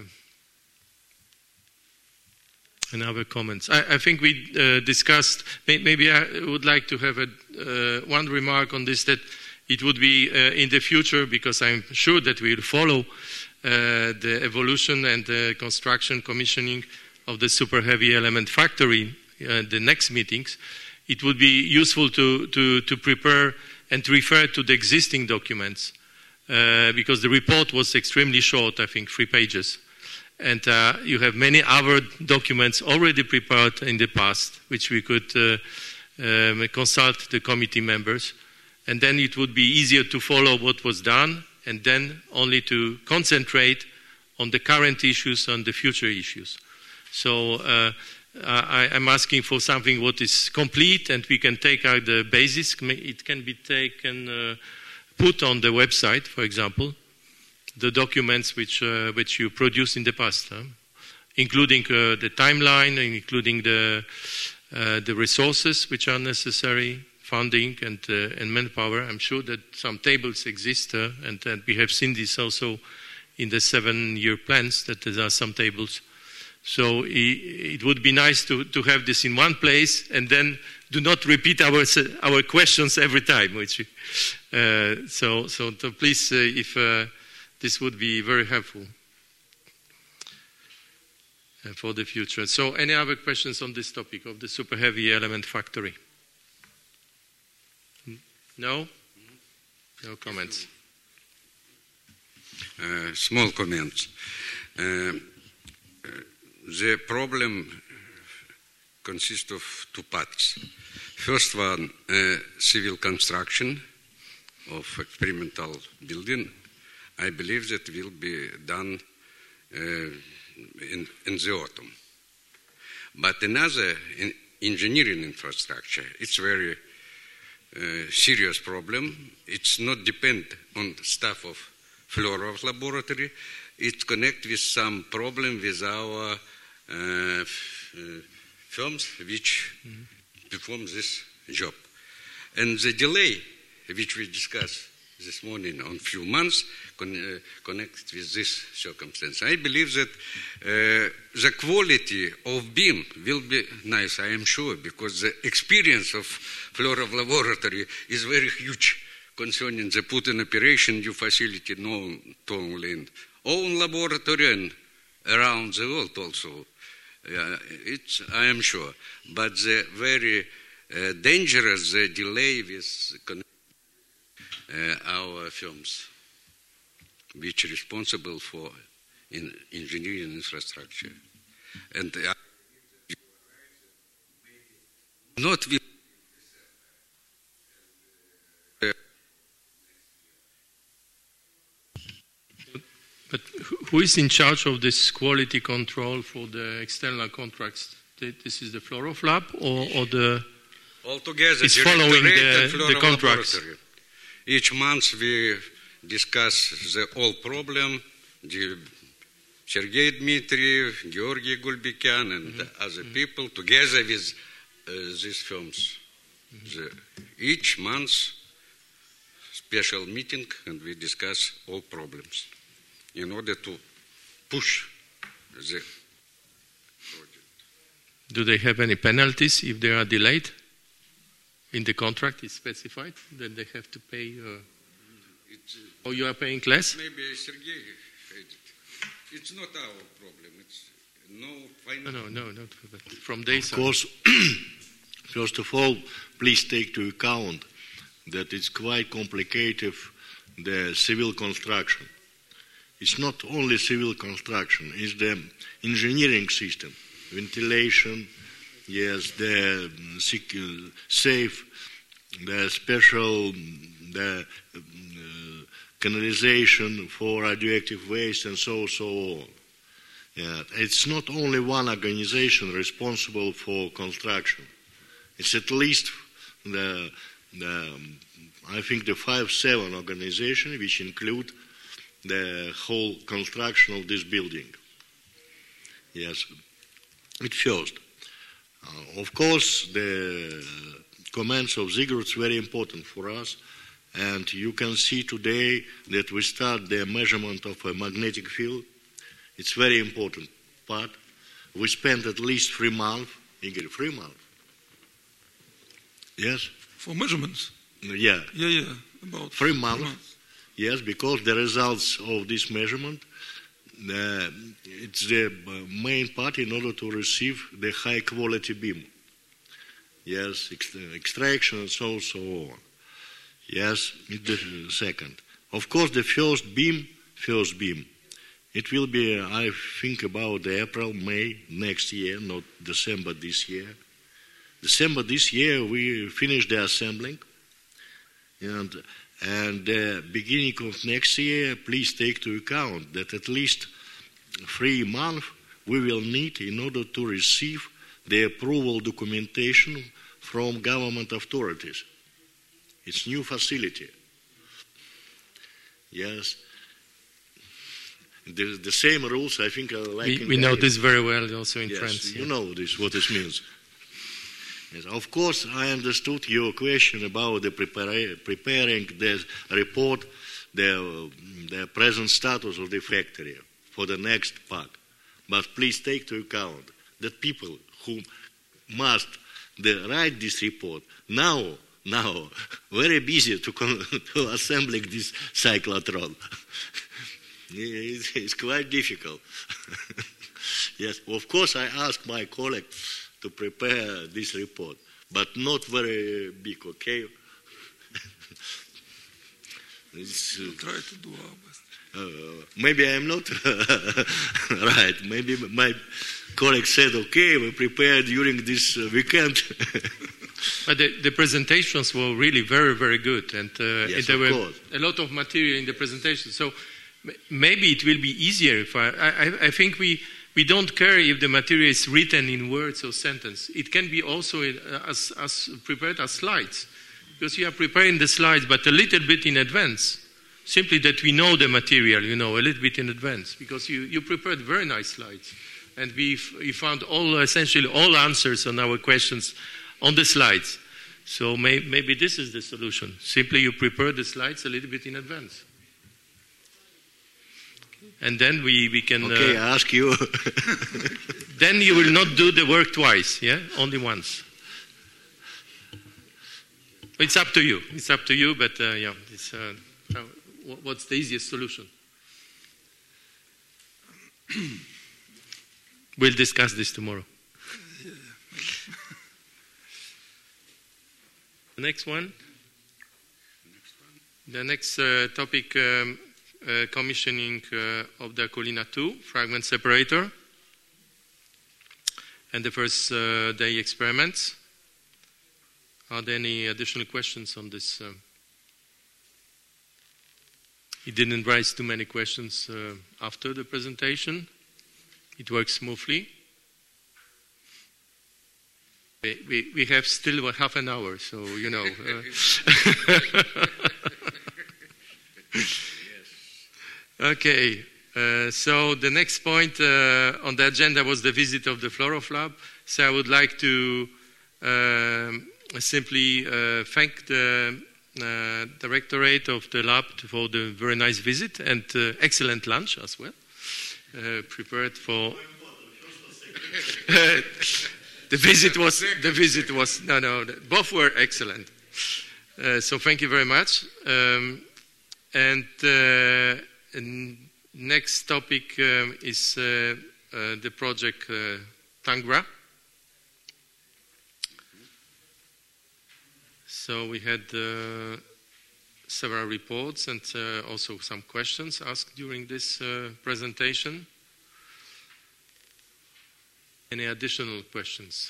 and other comments. I, I think we uh, discussed, may, maybe I would like to have a, uh, one remark on this, that it would be uh, in the future, because I'm sure that we will follow uh, the evolution and the construction commissioning of the super heavy element factory, uh, the next meetings, it would be useful to, to, to prepare and refer to the existing documents, uh, because the report was extremely short, I think three pages. And uh, you have many other documents already prepared in the past, which we could uh, um, consult the committee members. And then it would be easier to follow what was done, and then only to concentrate on the current issues and the future issues. So uh, I, I'm asking for something what is complete, and we can take out the basis. It can be taken, uh, put on the website, for example, the documents which uh, which you produced in the past, huh? including uh, the timeline, including the uh, the resources which are necessary, funding and uh, and manpower. I'm sure that some tables exist, uh, and, and we have seen this also in the seven-year plans, that there are some tables. So it, it would be nice to, to have this in one place, and then do not repeat our our questions every time. Which uh, so so to please, uh, if uh, this would be very helpful uh, for the future. So, any other questions on this topic of the super heavy element factory? No? No comments. Uh, small comments. Uh, the problem consists of two parts. First one, uh, civil construction of experimental building. I believe that will be done uh, in, in the autumn. But another in engineering infrastructure, it's very uh, serious problem. It's not depend on staff of floor of laboratory. It connect with some problem with our uh, f uh, firms which mm-hmm. perform this job. And the delay which we discussed this morning on few months con uh, connected with this circumstance. I believe that uh, the quality of beam will be nice, I am sure, because the experience of floor of laboratory is very huge concerning the put in operation new facility, not only in own laboratory and around the world also. Uh, it's, I am sure. But the very uh, dangerous the delay with Uh, our firms, which are responsible for in engineering infrastructure. And uh, not with uh, But who is in charge of this quality control for the external contracts? This is the Fluorof Lab, or, or the... Altogether, it's following the, the contracts. Laboratory. Each month we discuss the whole problem, the Sergei Dmitriev, Georgy Gulbekyan, and mm-hmm. other mm-hmm. people, together with uh, these firms. Mm-hmm. The, each month, special meeting, and we discuss all problems in order to push the project. Do they have any penalties if they are delayed? In the contract, it's specified that they have to pay, uh, it's, uh, or you are paying less? Maybe Sergei paid it. It's not our problem. It's no final. No, no, no, not for that. From their side. Of course, first of all, please take to account that it's quite complicated, the civil construction. It's not only civil construction, it's the engineering system, ventilation, yes, the secure, safe, the special, the uh, canalization for radioactive waste, and so so on. Yeah, it's not only one organization responsible for construction. It's at least the um, I think the five seven organization, which include the whole construction of this building. Yes, at first. Uh, of course, the comments of Sigurd is very important for us, and you can see today that we start the measurement of a magnetic field. It's very important part. We spent at least three months, Igor, three months. Yes? For measurements? Yeah. Yeah, yeah, about three months. Three months. Yes, because the results of this measurement, uh, it's the main part in order to receive the high quality beam. Yes, ex- extraction and so so on. Yes, the second. Of course, the first beam, first beam, it will be, I think, about April, May next year, not December this year. December this year, we finish the assembling, and and the beginning of next year, please take to account that at least three months we will need in order to receive the approval documentation from government authorities. It's new facility. Yes. The, the same rules, I think, are like we, in we know this very well also in yes, France. You yeah. know this, what this means. Yes, of course, I understood your question about the prepara- preparing the report, the, the present status of the factory for the next pack. But please take to account that people who must the, write this report now, now, very busy to, con- to assembling this cyclotron. it's, it's quite difficult. Yes, of course, I asked my colleague to prepare this report, but not very big, okay? It's, uh, we'll try to do our best. Uh, maybe I'm not right. Maybe my colleague said, okay, we prepare during this uh, weekend. But the, the presentations were really very, very good, and uh, yes, there of were course. a lot of material in the presentation. So m- maybe it will be easier if I, I, I think we, we don't care if the material is written in words or sentence. It can be also in, uh, as, as prepared as slides, because you are preparing the slides, but a little bit in advance. Simply that we know the material, you know, a little bit in advance, because you, you prepared very nice slides. And we, f- we found all, essentially all answers on our questions on the slides. So may, maybe this is the solution. Simply you prepare the slides a little bit in advance. And then we, we can... Okay, uh, I ask you. Then you will not do the work twice, yeah? Only once. It's up to you. It's up to you, but uh, yeah, it's... Uh, what's the easiest solution? We'll discuss this tomorrow. The next one. The next uh, topic, um, uh, commissioning uh, of the Akolina two fragment separator and the first uh, day experiments. Are there any additional questions on this? Uh, It didn't raise too many questions uh, after the presentation. It works smoothly. We, we, we have still half an hour, so you know. Uh. Okay, uh, so the next point uh, on the agenda was the visit of the Fluorof-Lab. So I would like to um, simply uh, thank the Uh, directorate of the lab for the very nice visit and uh, excellent lunch as well, uh, prepared for. the visit was the visit was no no both were excellent. Uh, so thank you very much. Um, and, uh, and next topic um, is uh, uh, the project uh, Tangra. So we had uh, several reports and uh, also some questions asked during this uh, presentation. Any additional questions?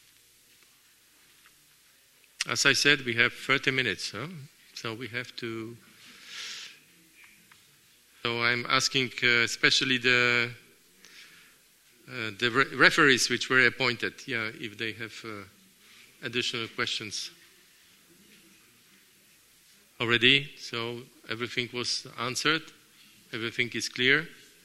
As I said, we have thirty minutes, huh? So we have to... So I'm asking uh, especially the, uh, the re- referees which were appointed, yeah, if they have uh, additional questions. already, so everything was answered. Everything is clear.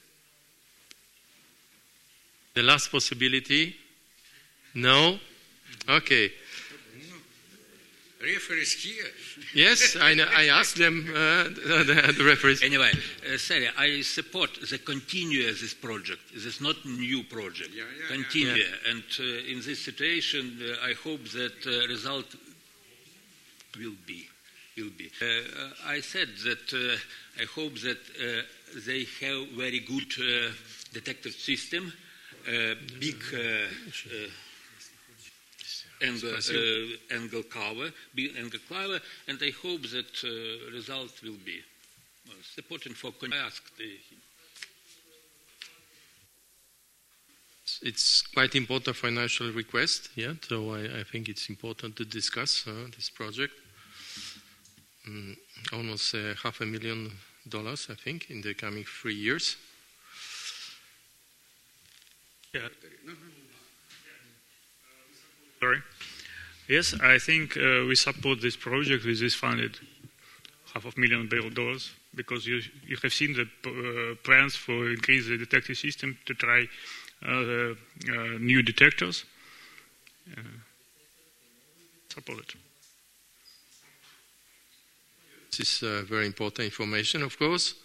The last possibility? No? Okay. Referees here. Yes, I, I asked them, uh, the, the referees. Anyway, uh, sorry, I support the continue this project. This is not new project. Yeah, yeah, continue. yeah. And uh, in this situation, uh, I hope that uh, result will be. Will be. Uh, I said that uh, I hope that uh, they have very good uh, detective system, uh, big uh, uh, angle, uh, angle cover, big angle cover, and I hope that uh, result will be uh, supporting for. I asked the, It's quite important financial request, yeah. So I, I think it's important to discuss uh, this project. Mm, almost uh, half a million dollars, I think, in the coming three years. Yeah. Sorry. Yes, I think uh, we support this project with this funded half of million dollars because you you have seen the uh, plans for increase the detective system to try uh, uh, new detectors. Uh, support it. This is uh, very important information, of course.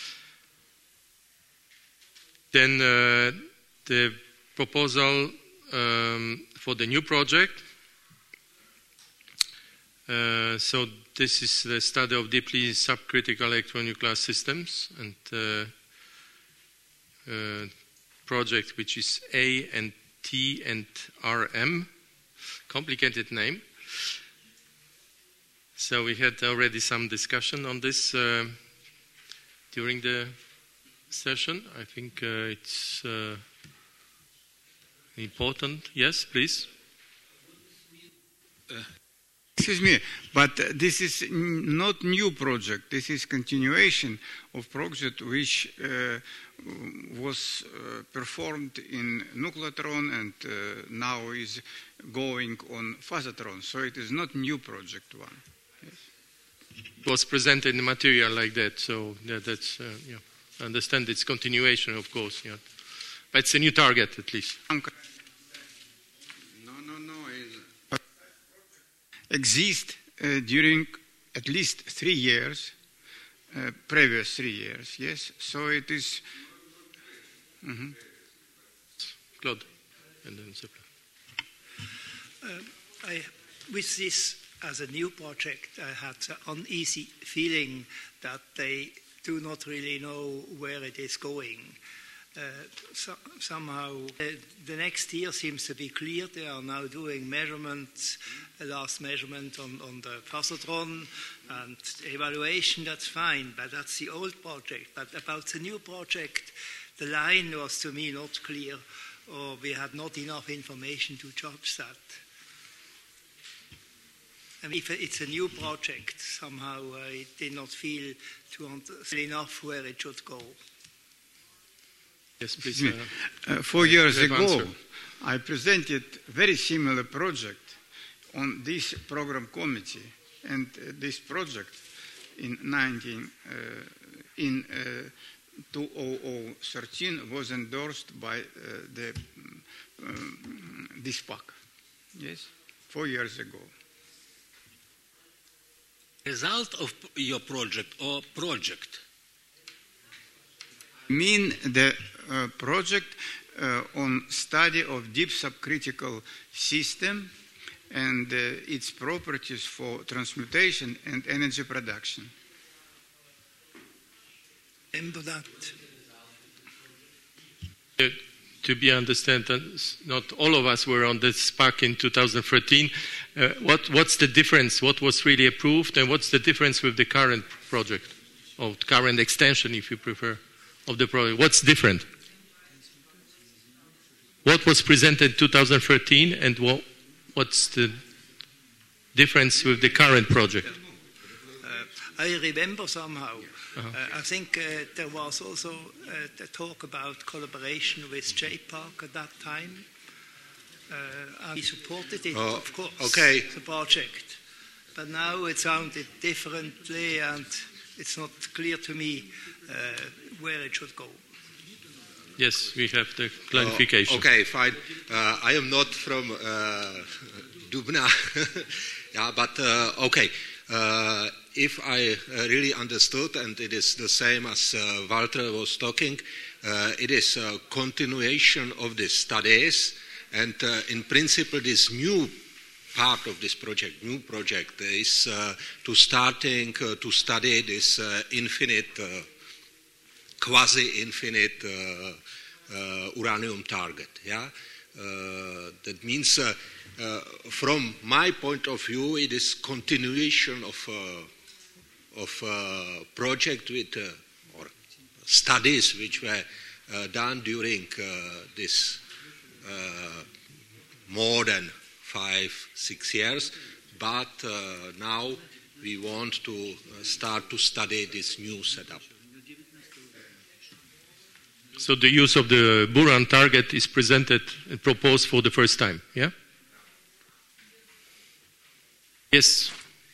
Then uh, the proposal um, for the new project. Uh, so this is the study of deeply subcritical electronuclear systems and uh, uh, project which is A and T and R M, complicated name. So we had already some discussion on this uh, during the session. I think uh, it's uh, important. Yes, please. Uh, excuse me, but uh, this is n- not new project. This is continuation of project which uh, was uh, performed in nucleotron and uh, now is going on phasotron. So it is not new project one. It was presented in material like that, so yeah, that's, uh, yeah. I understand it's continuation, of course, yeah. But it's a new target, at least. No, no, no. It exist uh, during at least three years, uh, previous three years, yes. So it is... Mm-hmm. Claude, and then Sepla. Uh, I, with this as a new project, I had an uneasy feeling that they do not really know where it is going. Uh, so, somehow, uh, the next year seems to be clear. They are now doing measurements, the last measurement on, on the phasotron, and evaluation, that's fine, but that's the old project. But about the new project, the line was to me not clear, or we had not enough information to judge that. And if it's a new project, somehow I did not feel to understand enough where it should go. Yes, please. Uh, uh, four years ago, answer. I presented a very similar project on this program committee, and uh, this project in nineteen uh, in uh, two thousand thirteen was endorsed by uh, the um, this P A C. Yes, four years ago. Result of your project or project? Mean the uh, project uh, on study of deep subcritical system and uh, its properties for transmutation and energy production. Remember that. Uh, to be understood, uh, not all of us were on this P A C in two thousand thirteen. Uh, what, what's the difference? What was really approved, and what's the difference with the current project, or current extension, if you prefer, of the project? What's different? What was presented in two thousand thirteen, and what, what's the difference with the current project? Uh, I remember somehow. Uh-huh. Uh, I think uh, there was also uh, the talk about collaboration with J PARC at that time. Uh, and we supported it, oh, of course, okay. the project. but now it sounded differently, and it's not clear to me uh, where it should go. Yes, we have the clarification. Uh, okay, fine. Uh, I am not from uh, Dubna, yeah, but uh, okay. Uh, if I uh, really understood, and it is the same as uh, Walter was talking, uh, it is a continuation of the studies, and uh, in principle, this new part of this project, new project, is uh, to starting uh, to study this uh, infinite, uh, quasi-infinite uh, uh, uranium target. Yeah, uh, that means, uh, uh, from my point of view, it is continuation of uh, of uh, project with uh, or studies which were uh, done during uh, this uh, more than five, six years, but uh, now we want to uh, start to study this new setup. So the use of the Buran target is presented and proposed for the first time, yeah? Yes.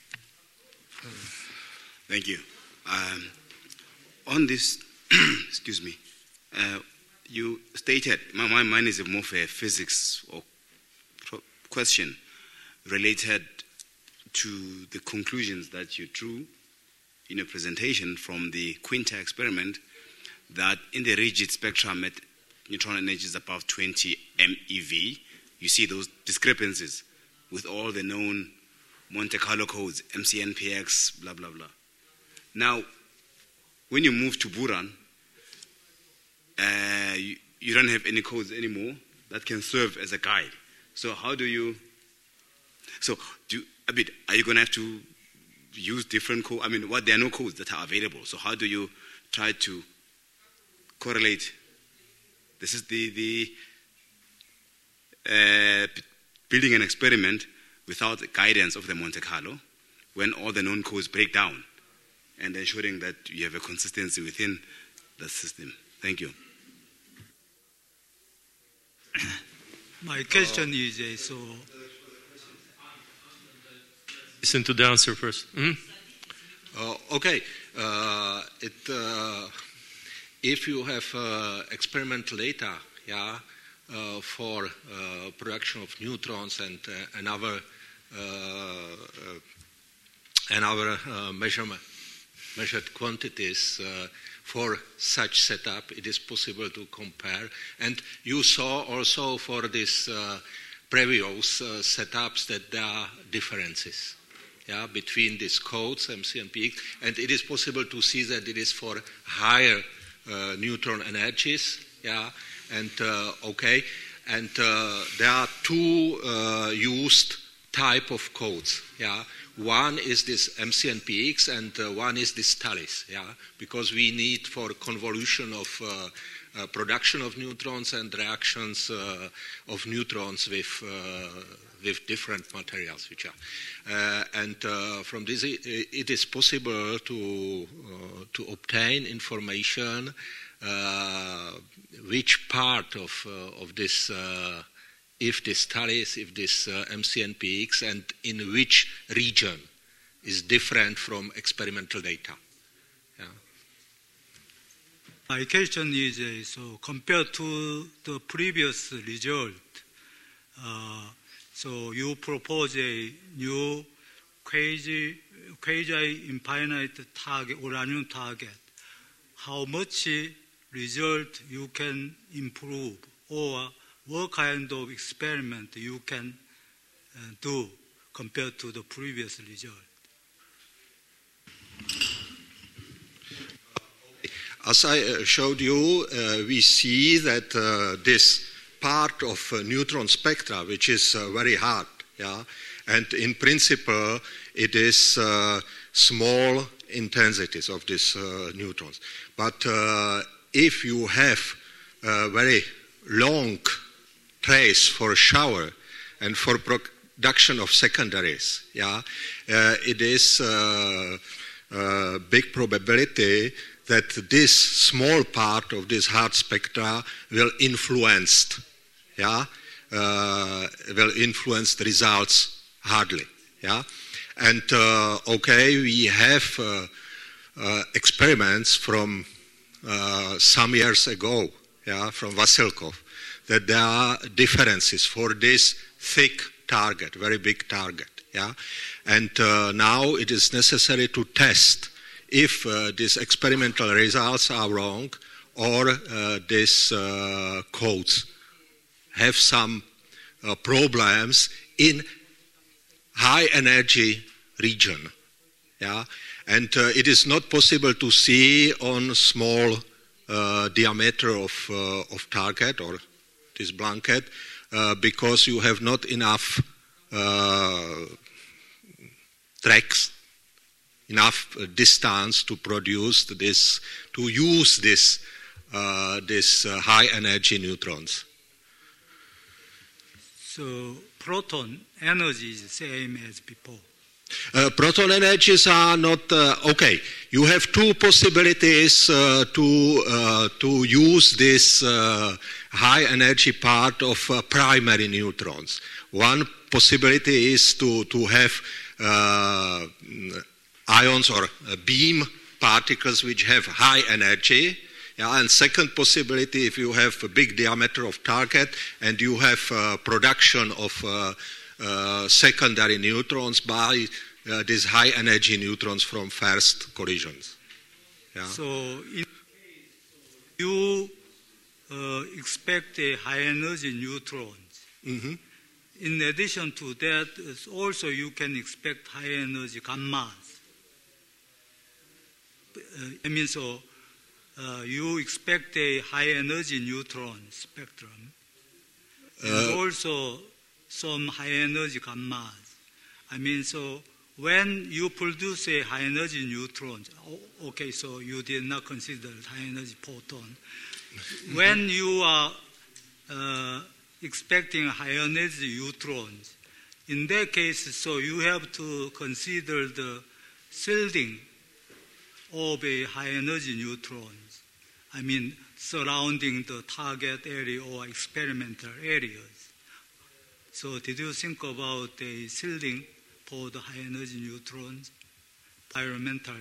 Thank you. Um, on this, excuse me, uh, you stated, my, my mind is more of a physics or question related to the conclusions that you drew in a presentation from the Quinta experiment, that in the rigid spectrum at neutron energy is above twenty MeV. You see those discrepancies with all the known Monte Carlo codes, M C N P X, blah, blah, blah. Now, when you move to Buran, uh, you, you don't have any codes anymore that can serve as a guide. So how do you, so do, a bit, are you going to have to use different codes? I mean, what, there are no codes that are available. So how do you try to correlate? This is the, the uh, building an experiment without the guidance of the Monte Carlo when all the known codes break down, and ensuring that you have a consistency within the system. Thank you. My question uh, is uh, so. Listen to the answer first. Mm-hmm. Uh, okay. Uh, it, uh, if you have uh, experimental data, yeah, uh, for uh, production of neutrons and uh, another uh, another uh, measurement measured quantities uh, for such setup, it is possible to compare. And you saw also for these uh, previous uh, setups that there are differences, yeah, between these codes, M C and P X, and it is possible to see that it is for higher uh, neutron energies, yeah, and uh, okay, and uh, there are two uh, used type of codes, yeah. One is this M C N P X, and uh, one is this TALIS, yeah, because we need for convolution of uh, uh, production of neutrons and reactions uh, of neutrons with uh, with different materials, which are, uh, and uh, from this it, it is possible to uh, to obtain information uh, which part of uh, of this. Uh, if this TALIS, if this uh, M C N P X, and in which region is different from experimental data. Yeah. My question is, uh, so compared to the previous result, uh, so you propose a new quasi, quasi-infinite target, uranium target. How much result you can improve, or what kind of experiment you can uh, do compared to the previous result? As I uh, showed you, uh, we see that uh, this part of uh, neutron spectra, which is uh, very hard, yeah, and in principle it is uh, small intensities of these uh, neutrons. But uh, if you have a very long trace for shower and for production of secondaries, yeah, uh, it is a uh, uh, big probability that this small part of this hard spectra will influence, yeah, uh, will influence the results hardly, yeah, And uh, okay, we have uh, uh, experiments from uh, some years ago, yeah, from Vasilkov, that there are differences for this thick target, very big target, yeah. And uh, now it is necessary to test if uh, these experimental results are wrong or uh, these uh, codes have some uh, problems in high energy region, yeah. And uh, it is not possible to see on small uh, diameter of uh, of target or this blanket uh, because you have not enough uh, tracks, enough uh, distance to produce this, to use this uh, this uh, high energy neutrons. So proton energy is the same as before. Uh, proton energies are not uh, okay. You have two possibilities uh, to uh, to use this uh, high energy part of uh, primary neutrons. One possibility is to to have uh, ions or uh, beam particles which have high energy. Yeah, and second possibility, if you have a big diameter of target and you have uh, production of uh, uh, secondary neutrons by uh, these high energy neutrons from first collisions. Yeah. So in you uh, expect a high energy neutrons. Mm-hmm. In addition to that, also you can expect high energy gammas. Uh, I mean, so uh, you expect a high energy neutron spectrum, and Uh, also some high energy gammas. I mean, so when you produce a high energy neutron, oh, okay, so you did not consider high energy photon. When you are uh, expecting high energy neutrons, in that case, so you have to consider the shielding of a high energy neutrons. I mean, surrounding the target area or experimental areas. So did you think about the shielding for the high energy neutrons, environmental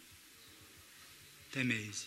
damage?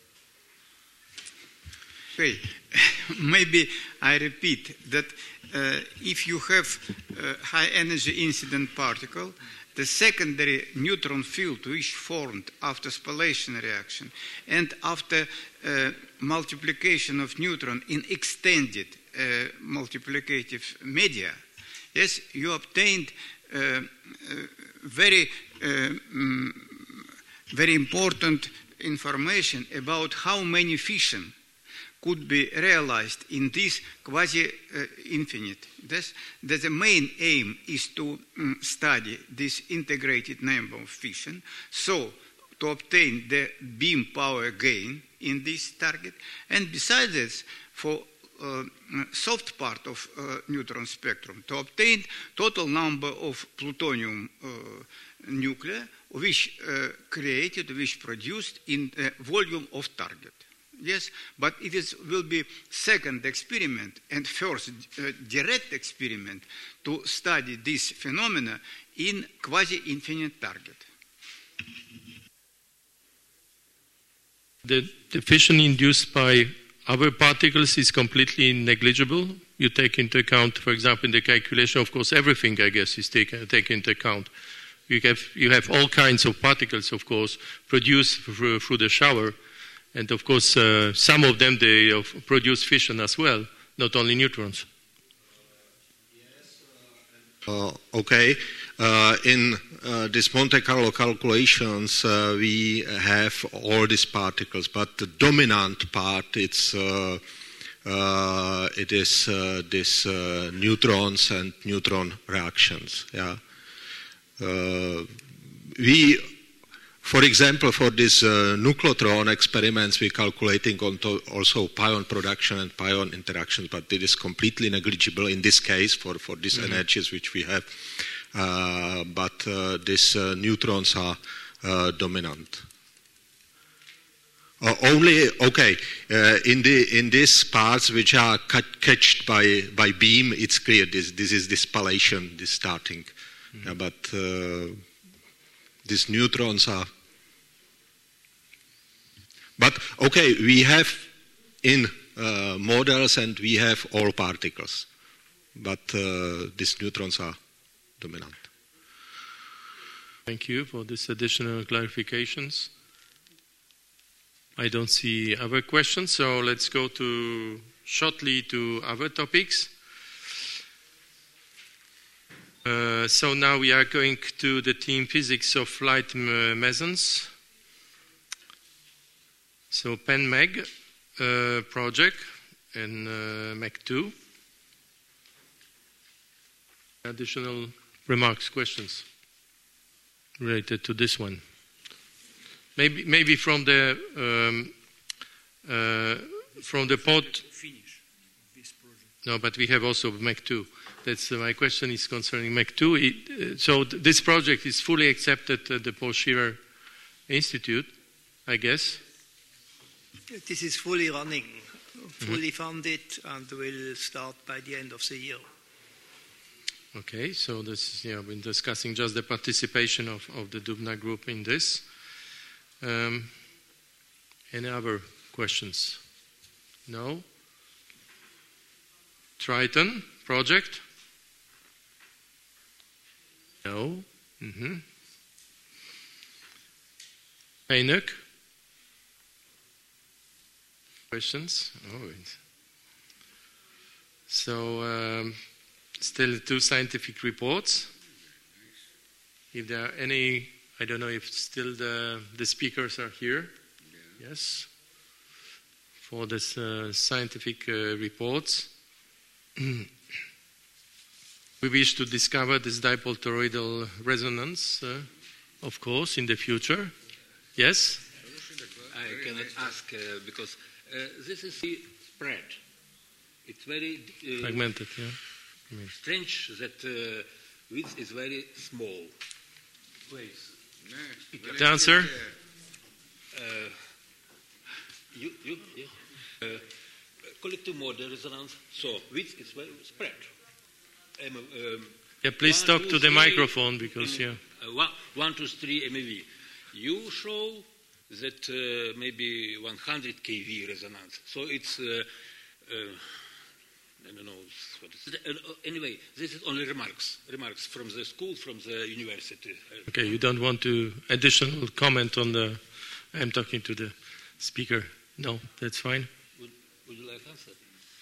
Okay, maybe I repeat that uh, if you have uh, high energy incident particle, the secondary neutron field which formed after spallation reaction and after uh, multiplication of neutron in extended uh, multiplicative media, yes, you obtained uh, uh, very, uh, um, very important information about how many fission could be realized in this quasi-infinite. Uh, that the main aim is to um, study this integrated number of fission, so to obtain the beam power gain in this target, and besides this, for uh, soft part of uh, neutron spectrum, to obtain total number of plutonium uh, nuclei which uh, created, which produced in the volume of target. Yes, but it is, will be second experiment and first uh, direct experiment to study this phenomena in quasi-infinite target. The, the fission induced by other particles is completely negligible. You take into account, for example, in the calculation, of course, everything, I guess, is taken take into account. You have, you have all kinds of particles, of course, produced through, through the shower. And of course, uh, some of them, they uh, produce fission as well, not only neutrons. Uh, okay. Uh, in uh, these Monte Carlo calculations, uh, we have all these particles, but the dominant part, it's, uh, uh, it is uh, these uh, neutrons and neutron reactions. Yeah. Uh, we For example, for these uh, nucleotron experiments, we're calculating on also pion production and pion interactions, but it is completely negligible in this case for, for these mm-hmm. energies which we have. Uh, but uh, these uh, neutrons are uh, dominant. Uh, only, okay, uh, in, the, in these parts which are cut, catched by, by beam, it's clear this, this is the spallation, this starting Mm-hmm. Yeah, but uh, these neutrons are. But okay, we have in uh, models and we have all particles, but uh, these neutrons are dominant. Thank you for this additional clarifications. I don't see other questions, so let's go to shortly to other topics. Uh, so now we are going to the team physics of light mesons. So PenMeg uh, project and uh, M E C two. Additional remarks, questions related to this one? Maybe, maybe from the um, uh, from the pod. No, but we have also M E C two. That's uh, my question is concerning M E C two. It, uh, so th this project is fully accepted at the Paul Scherrer Institute, I guess. This is fully running, fully mm-hmm. funded, and will start by the end of the year. Okay, so this, yeah, we're discussing just the participation of, of the Dubna group in this. Um, any other questions? No? Triton project? No? Mm-hmm. PANUC? Questions? Oh, so, um, still two scientific reports. If there are any, I don't know if still the, the speakers are here. Yeah. Yes. For this uh, scientific uh, reports. We wish to discover this dipole toroidal resonance, uh, of course, in the future. Yes? I cannot ask uh, because uh, this is the spread. It's very uh, fragmented, yeah. Strange that uh, width is very small. Wait. The answer? Uh, you, you, yeah. uh, collective mode resonance. So width is very spread. Um, um, yeah, please one, talk two, to the three, microphone because M- yeah. Uh, one, one, two, three M E V. You show that uh, maybe one hundred keV resonance. So it's. Uh, uh, I don't know what is it. Uh, anyway, this is only remarks, remarks from the school, from the university. Okay, you don't want to additional comment on the. I'm talking to the speaker. No, that's fine. Would, would you like answer?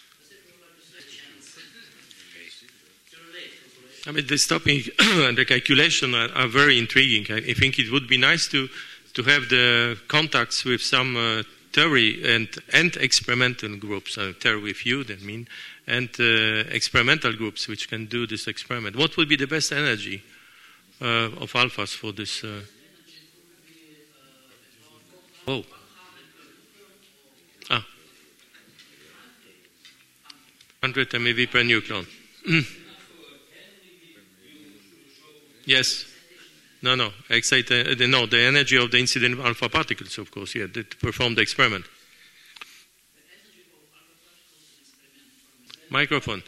I mean, this topic and the calculation are, are very intriguing. I, I think it would be nice to to have the contacts with some uh, theory and and experimental groups. Uh, theory with you, that mean. And uh, experimental groups which can do this experiment. What would be the best energy uh, of alphas for this? Uh... Oh. Ah. one hundred M E V per nucleon. Mm. Yes. No, no. Excite, uh, no, the energy of the incident alpha particles, of course, yeah, that perform the experiment. Microphone.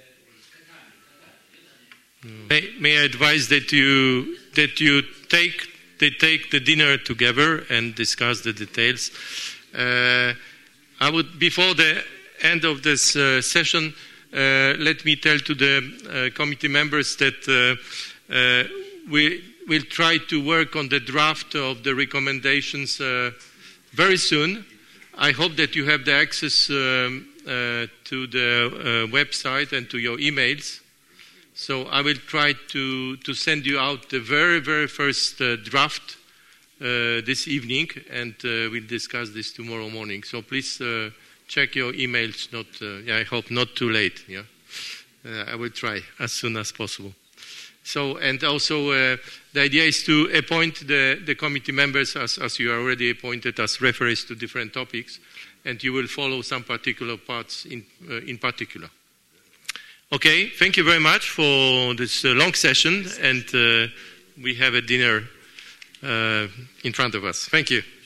May, may I advise that you that you take they take the dinner together and discuss the details. Uh, I would before the end of this uh, session, uh, let me tell to the uh, committee members that uh, uh, we will try to work on the draft of the recommendations uh, very soon. I hope that you have the access. Um, Uh, to the uh, website and to your emails. So I will try to, to send you out the very, very first uh, draft uh, this evening, and uh, we'll discuss this tomorrow morning. So please uh, check your emails. Not, uh, yeah, I hope not too late. Yeah, uh, I will try as soon as possible. So, and also uh, the idea is to appoint the, the committee members as, as you are already appointed as referees to different topics. And you will follow some particular parts in, uh, in particular. Okay, thank you very much for this uh, long session, and uh, we have a dinner uh, in front of us. Thank you.